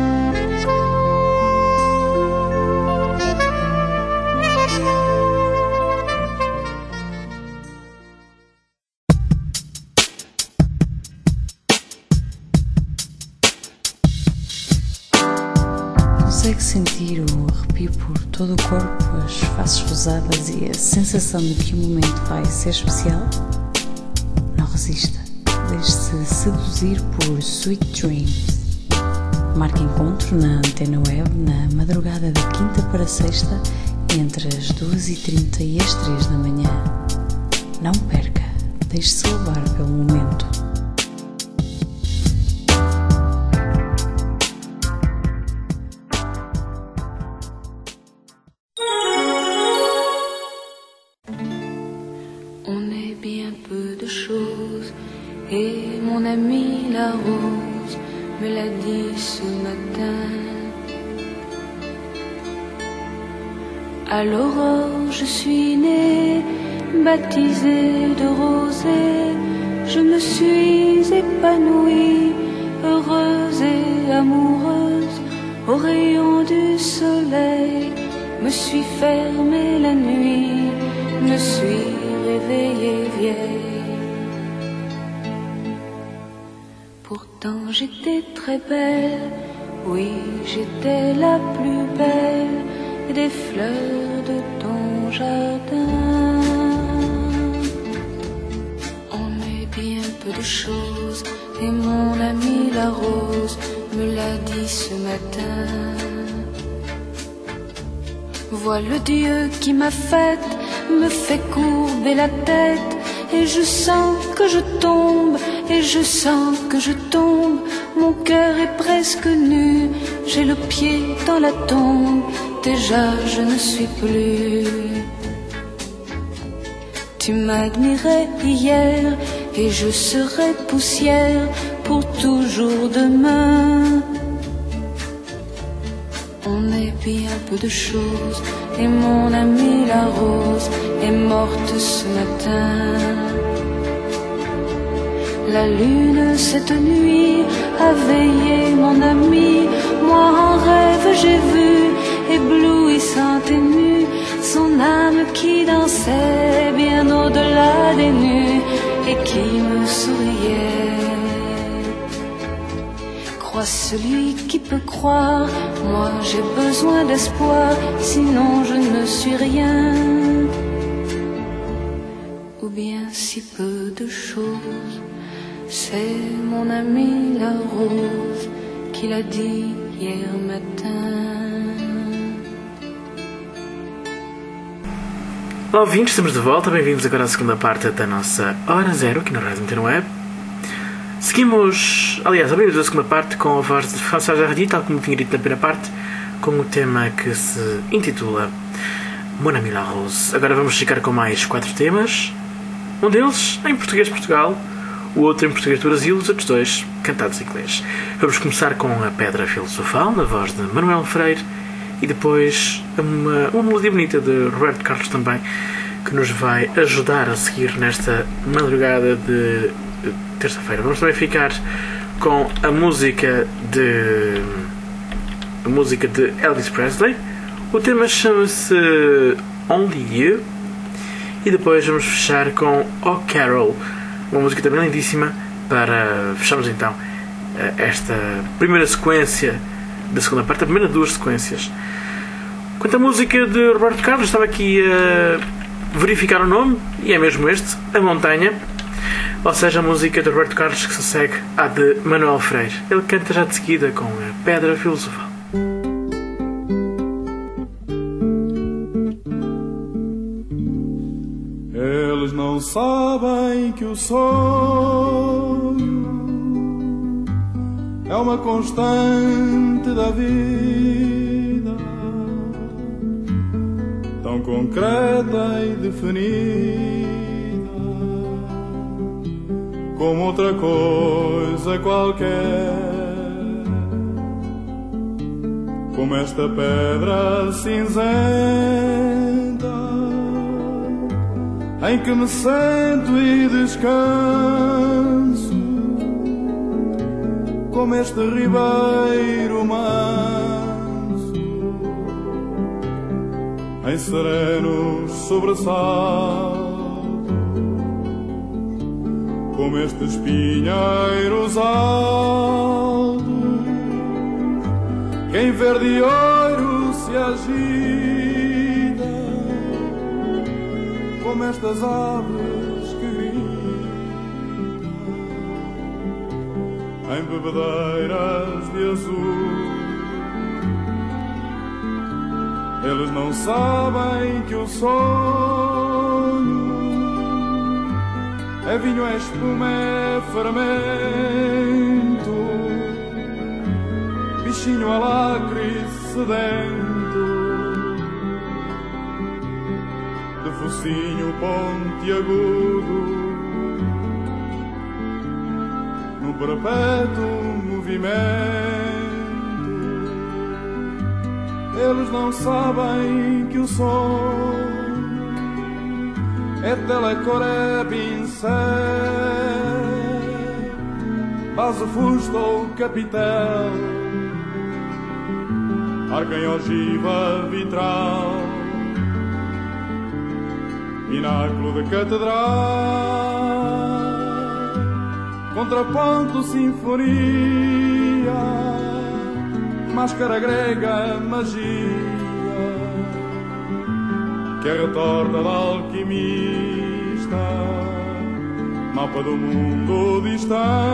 Consegue sentir o arrepio por todo o corpo, as faces rosadas e a sensação de que o momento vai ser especial? Não resista, deixe-se seduzir por Sweet Dreams. Marque encontro na Antena Web na madrugada da quinta para sexta, entre as duas e trinta e as três da manhã. Não perca, deixe-se levar pelo momento. Et mon amie la rose me l'a dit ce matin. À l'aurore, je suis née, baptisée de rosée. Je me suis épanouie, heureuse et amoureuse. Au rayon du soleil, me suis fermée la nuit, me suis réveillée vieille. Pourtant j'étais très belle, oui j'étais la plus belle des fleurs de ton jardin. On est bien peu de choses, et mon amie la rose me l'a dit ce matin. Vois le Dieu qui m'a faite, me fait courber la tête, et je sens que je tombe, et je sens que je tombe. Mon cœur est presque nu, j'ai le pied dans la tombe, déjà je ne suis plus. Tu m'admirais hier, et je serai poussière pour toujours demain. On est bien peu de choses, et mon amie la rose est morte ce matin. La lune cette nuit a veillé mon ami, moi en rêve j'ai vu, éblouissante et nue, son âme qui dansait bien au-delà des nues et qui me souriait. Crois celui qui peut croire, moi j'ai besoin d'espoir, sinon je ne suis rien. Ou bien si peu de choses, c'est mon ami la rose qui l'a dit hier matin. Olá ouvintes, estamos de volta, bem-vindos agora à segunda parte da nossa Hora Zero aqui na Rádio Antena Web. Seguimos, aliás, abrimos a segunda parte com a voz de François Hardy, tal como tinha dito na primeira parte, com o tema que se intitula Mon Ami La Rose. Agora vamos ficar com mais quatro temas, um deles em português de Portugal, o outro em português do Brasil, os outros dois cantados em inglês. Vamos começar com a Pedra Filosofal, na voz de Manuel Freire, e depois uma, uma melodia bonita de Roberto Carlos também, que nos vai ajudar a seguir nesta madrugada de terça-feira. Vamos também ficar com a música de a música de Elvis Presley. O tema chama-se Only You, e depois vamos fechar com Oh Carol, uma música também lindíssima, para fecharmos então esta primeira sequência da segunda parte, a primeira duas sequências. Quanto à música de Roberto Carlos, estava aqui a verificar o nome, e é mesmo este, A Montanha, ou seja, a música de Roberto Carlos que se segue à de Manuel Freire. Ele canta já de seguida com a Pedra Filosofal. Eles não sabem que o sonho é uma constante da vida, tão concreta e definida como outra coisa qualquer, como esta pedra cinzenta em que me sento e descanso, como este ribeiro manso em serenos sobressaltos, como estes pinheiros altos que em verde e ouro se agita, como estas aves que gritam em bebedeiras de azul. Eles não sabem que o sonho é vinho, é espuma, é fermento, bichinho alacre sedento, de focinho pontiagudo, num perpétuo movimento. Eles não sabem que o som é telecor, é pincel, base, fusto ou capitel, arcanha, ogiva, vitral, pináculo de catedral, contraponto, sinfonia, máscara grega, magia, que é retorta da alquimista, mapa do mundo distante,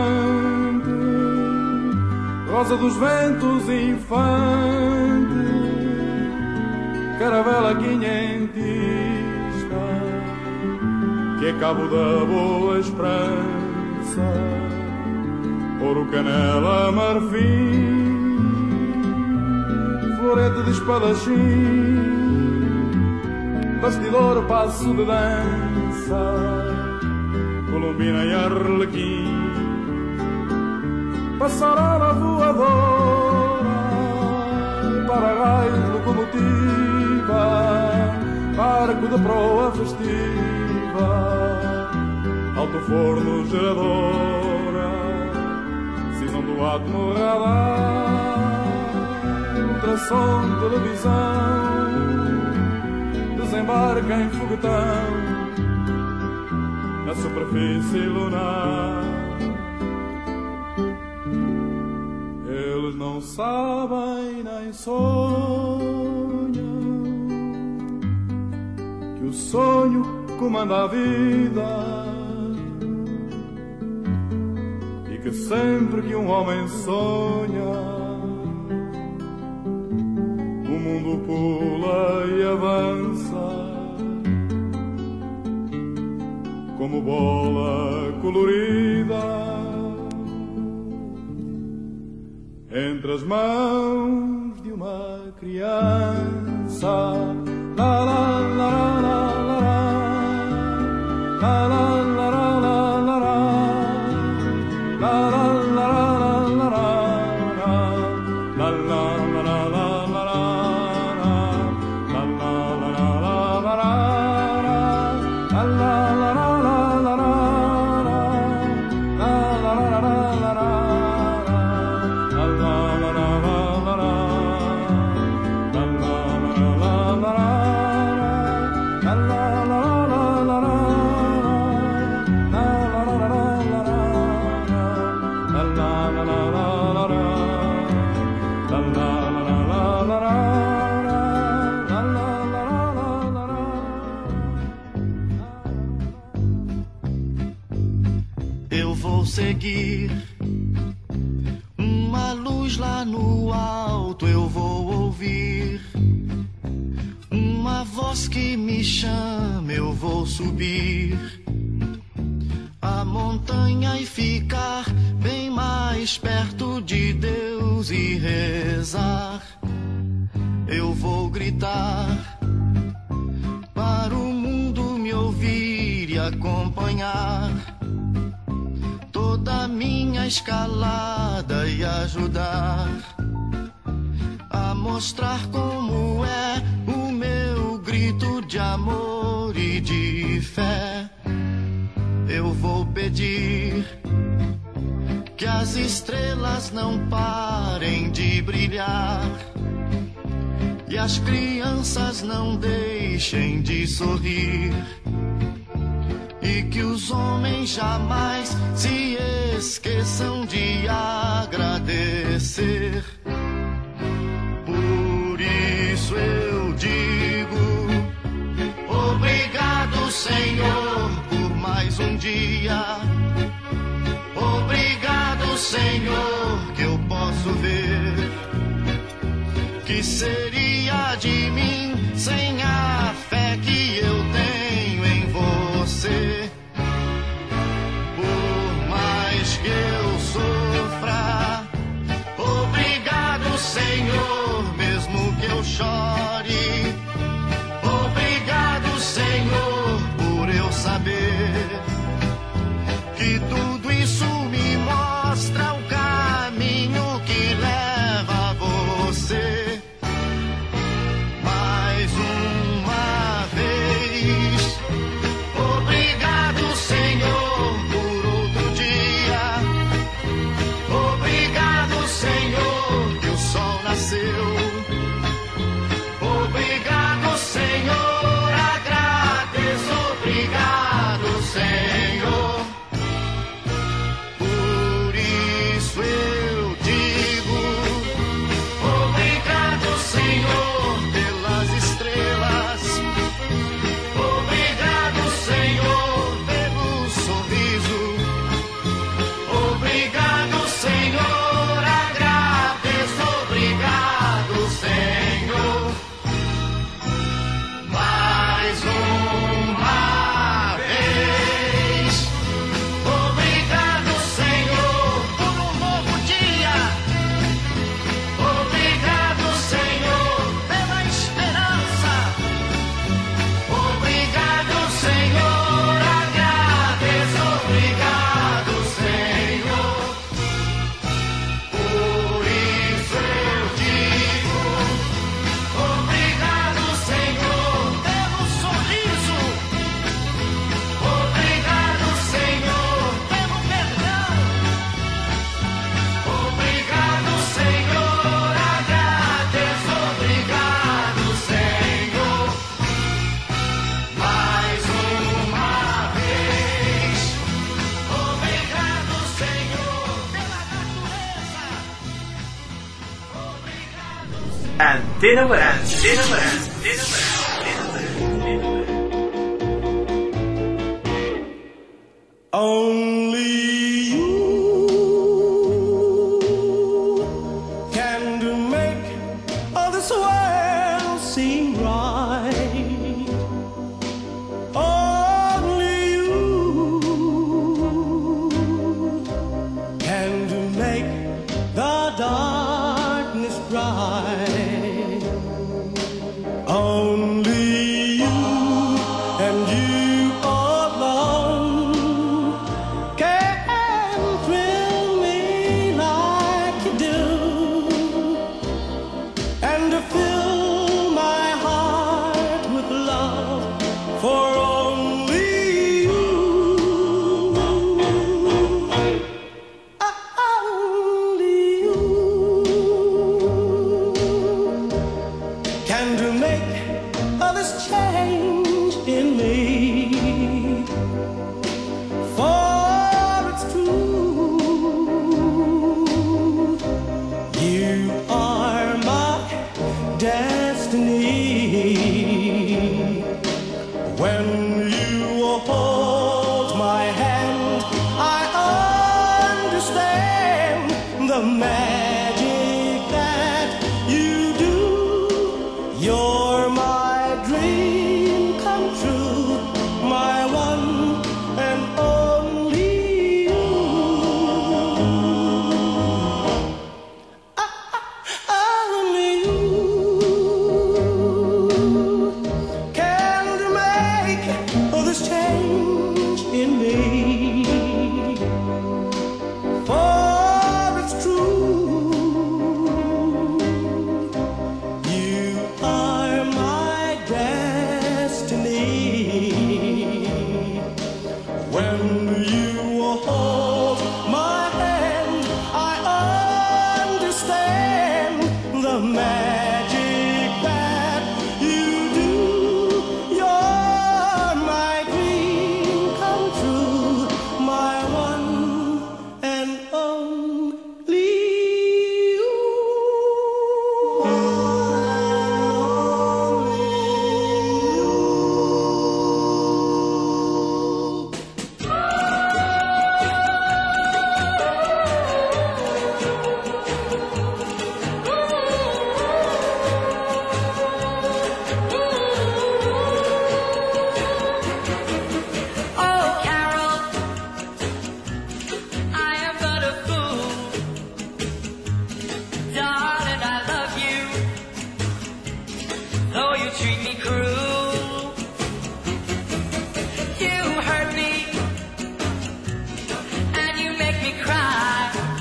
rosa dos ventos infante, caravela quinhentista, que é cabo da boa esperança, ouro, canela, marfim, florete de espadachim, bastidor, passo de dança, colombina e arlequim, passarela voadora, para-raio, locomotiva, barco de proa festiva, alto forno, geradora, cisão do átomo, radar, ultrassom, televisão, desembarca em foguetão na superfície lunar. Eles não sabem nem sonham que o sonho comanda a vida e que sempre que um homem sonha o mundo pula e avança como bola colorida entre as mãos de uma criança. La la la la la la la la la la la la la seguir uma luz lá no alto, eu vou ouvir uma voz que me chama, eu vou subir a montanha e ficar bem mais perto de Deus e rezar. Eu vou gritar para o mundo me ouvir e acompanhar toda a minha escalada e ajudar a mostrar como é o meu grito de amor e de fé. Eu vou pedir que as estrelas não parem de brilhar e as crianças não deixem de sorrir, e que os homens jamais se esqueçam de agradecer. Por isso eu digo obrigado, Senhor, por mais um dia. Obrigado, Senhor, que eu posso ver. Que seria de mim sem a fé que eu tenho em você? Por mais que eu sofra, obrigado, Senhor, mesmo que eu chore. Obrigado, Senhor, por eu saber que tudo isso me mostra o caminho que leva a você. Dina Barante, Dina Barante, Dina Barante. Only you can make all this world seem right. Only you can make the darkness bright. Only you and you alone can thrill me like you do, and to fill my heart with love for only you. Only you can to make all this change in me. For it's true, you are my destiny. When you hold my hand, I understand the magic that you do. You're my dream come true, my one and only you. Only you can make all this change in me. For it's true, you are my destiny. When you hold my hand, I understand the magic that you do. You're my dream come true, my one and only you. Oh, Carol, I am but a fool. Darling, I love you, though you treat me cruel. You hurt me, and you make me cry.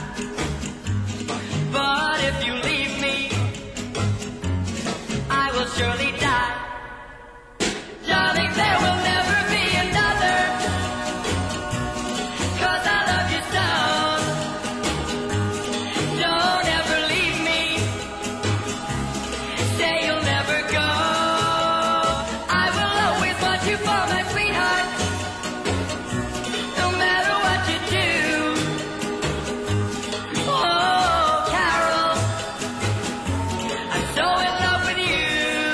But if you leave me, I will surely die. Darling, there will never be another, 'cause I love you so. Don't ever leave me, say you'll never go. I will always want you for my sweetheart, no matter what you do. Oh, Carol, I'm so in love with you.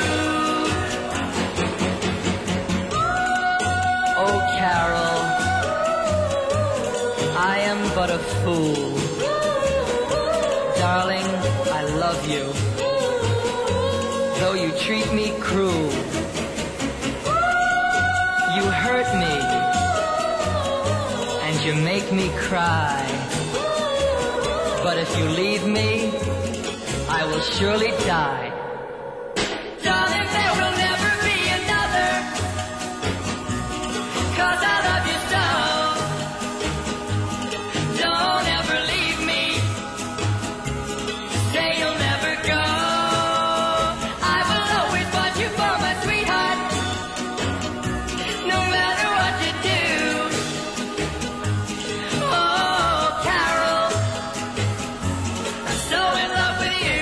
Oh, Carol, I am but a fool. Darling, I love you, though you treat me cruel. You hurt me, and you make me cry. But if you leave me, I will surely die. Darling, there will never be another, 'cause I love you so. Don't ever leave me, say you'll never go. I will always want you for my sweetheart, no matter what you do. Oh, Carol, I'm so in love with you.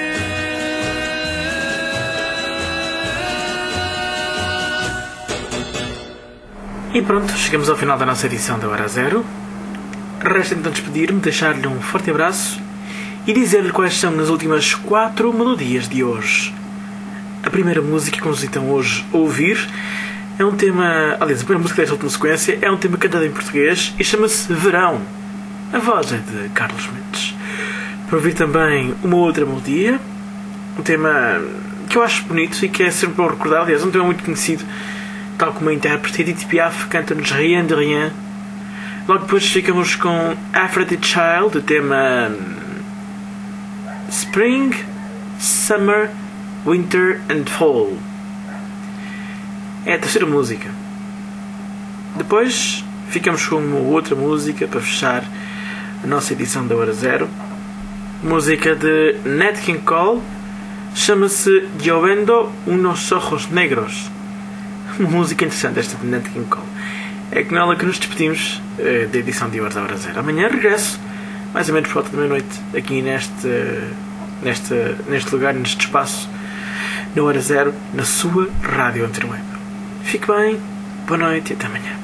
E pronto, chegamos ao final da nossa edição da Hora Zero. Resta então despedir-me, deixar-lhe um forte abraço e dizer-lhe quais são as últimas quatro melodias de hoje. A primeira música que vamos então hoje ouvir é um tema, aliás, a primeira música desta última sequência é um tema cantado em português e chama-se Verão. A voz é de Carlos Mendes. Para ouvir também uma outra melodia, um tema que eu acho bonito e que é sempre bom recordar, aliás, um tema muito conhecido, tal como a intérprete Edith Piaf canta-nos Rien de Rien. Logo depois ficamos com Aphrodite Child, o tema Spring, Summer, Winter and Fall. É a terceira música. Depois ficamos com uma outra música para fechar a nossa edição da Hora Zero. Música de Nat King Cole, chama-se Llovendo unos ojos negros. Uma música interessante esta de Nat King Cole. É com ela que nos despedimos uh, da edição de hoje da Hora Zero. Amanhã regresso, mais ou menos por volta da meia-noite, aqui neste, neste, neste lugar, neste espaço, na Hora Zero, na sua Rádio Antena Web. Fique bem, boa noite e até amanhã.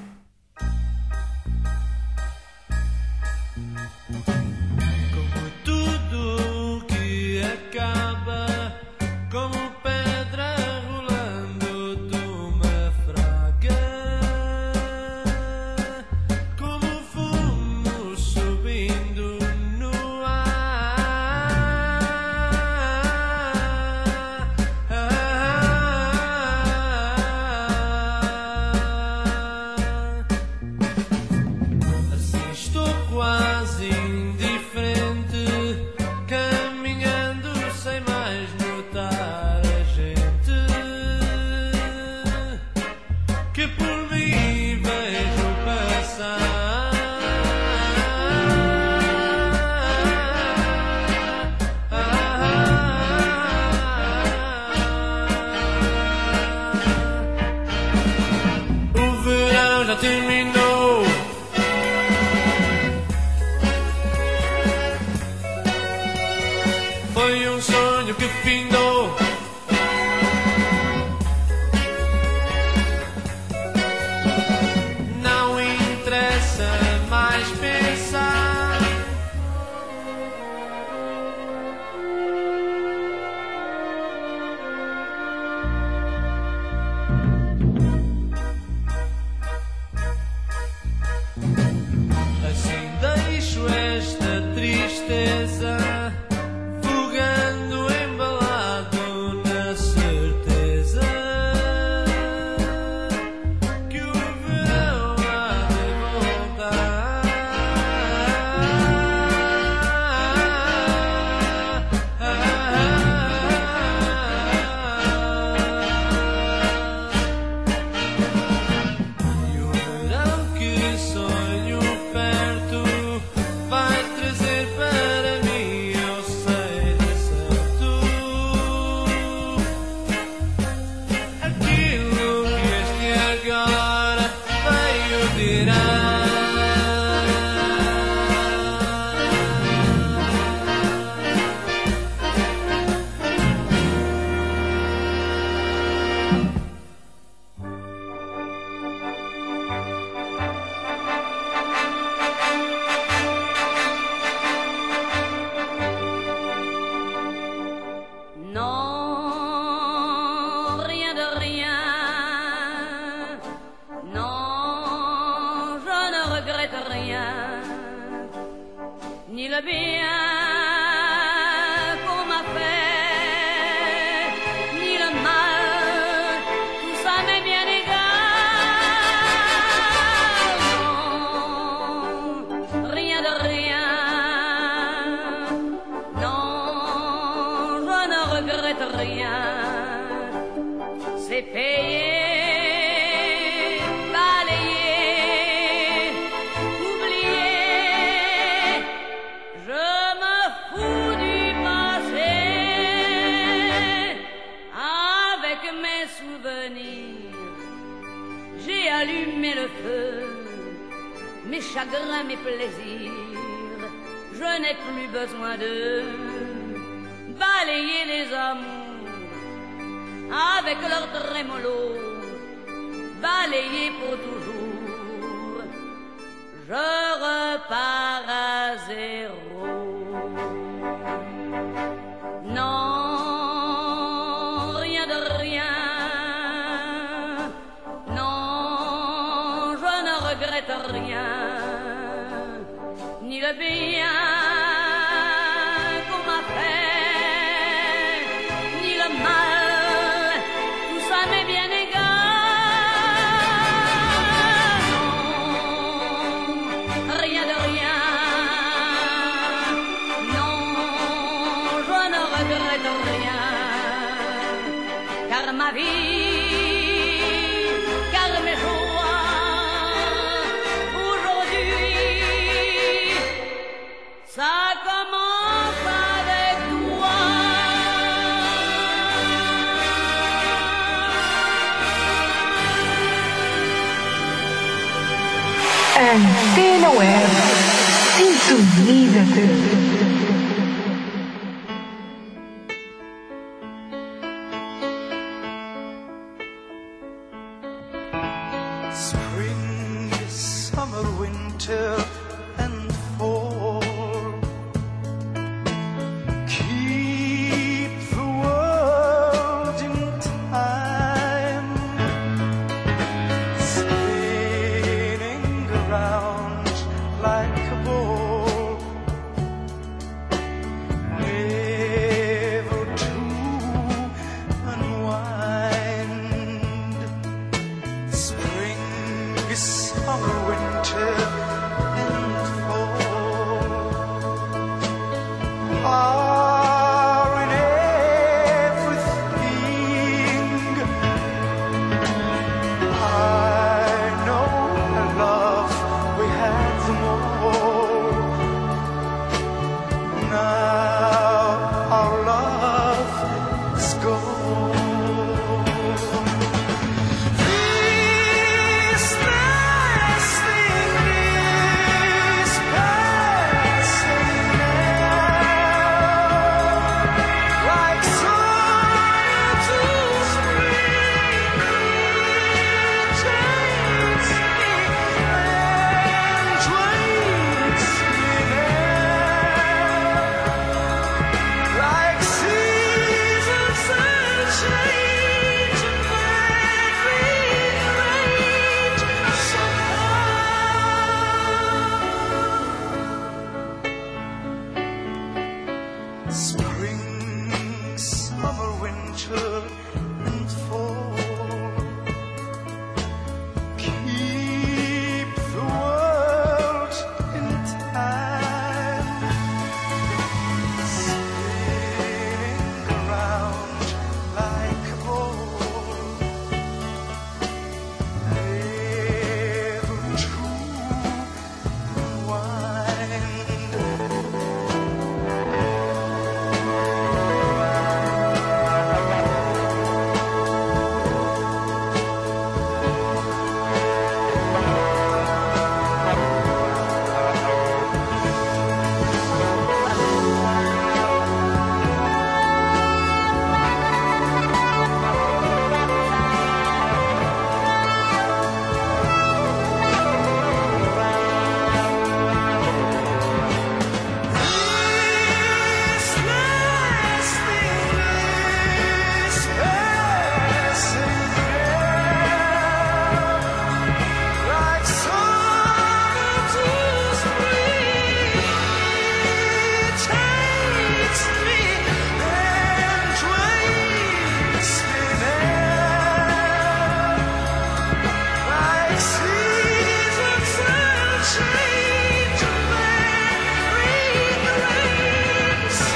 Mes chagrins, mes plaisirs, je n'ai plus besoin de balayer les amours avec leur trémolo, balayer pour toujours. Je repars à zéro. Non, rien regrette rien, ni le bien qu'on m'a fait, ni le mal, tout ça m'est bien égal. Non, rien de rien, non, je ne regrette rien, car ma vie, ça commence avec toi. Antena Web. Sintoniza-te. Spring, summer, winter, and fall. Keep the world in time, spinning around like a ball, never to unwind. Spring, summer, winter, and fall are in everything. I know our love, we had them all. Now our love is gone. This last thing is passing now, like summer to spring, changes me and waits me now, like seasons that change and every range somehow. Spring, summer, winter, and fall. Keep the world in time, spinning around like a ball, never to unwind. This last thing is passing now, like summer to spring, takes me and waits me now, like seasons that change and every race.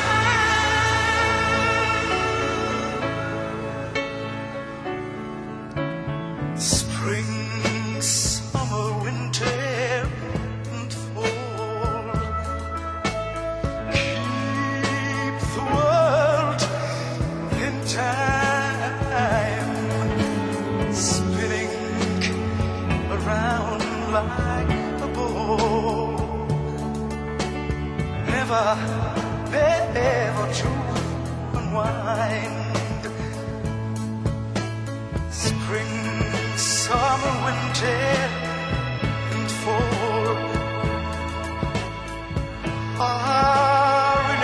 Spring, summer, winter, and fall. Keep the world in time, spinning around like a ball, never, never to unwind. Spring, summer, winter, and fall are in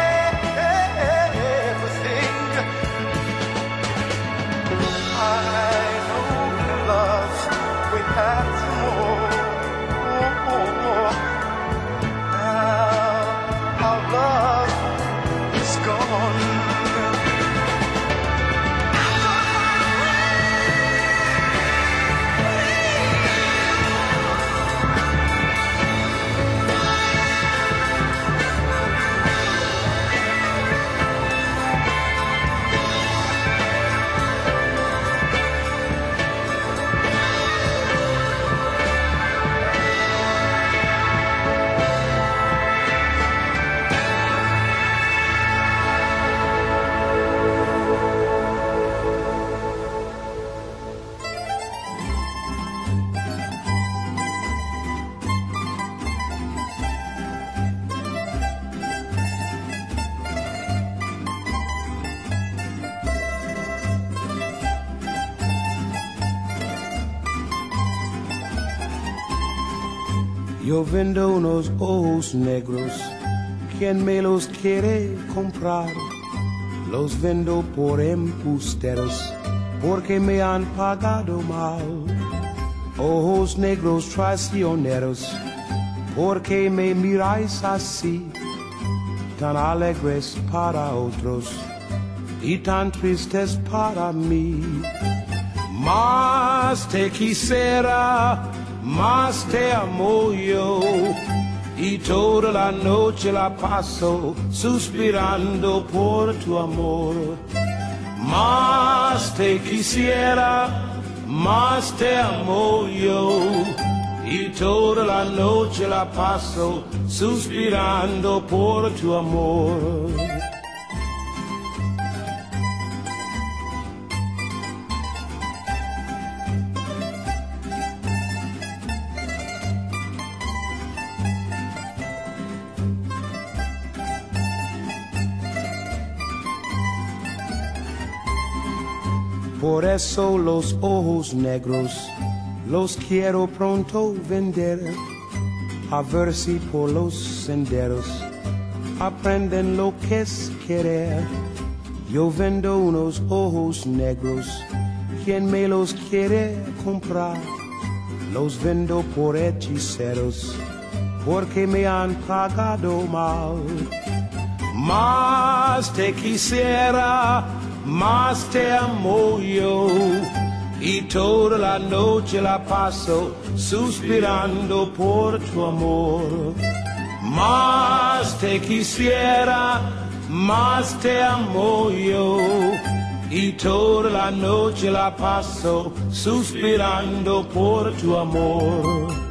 everything. I know love, we have them all. Yo vendo unos ojos negros, quien me los quiere comprar, los vendo por embusteros, porque me han pagado mal. Ojos negros traicioneros, porque me miráis así, tan alegres para otros y tan tristes para mí. Más te quisiera, más te amo yo, y toda la noche la paso suspirando por tu amor. Más te quisiera, más te amo yo, y toda la noche la paso suspirando por tu amor. Por eso los ojos negros los quiero pronto vender, a ver si por los senderos aprenden lo que es querer. Yo vendo unos ojos negros, quien me los quiere comprar, los vendo por hechiceros, porque me han pagado mal. Más te quisiera, más te amo yo, y toda la noche la paso suspirando por tu amor. Más te quisiera, más te amo yo, y toda la noche la paso suspirando por tu amor.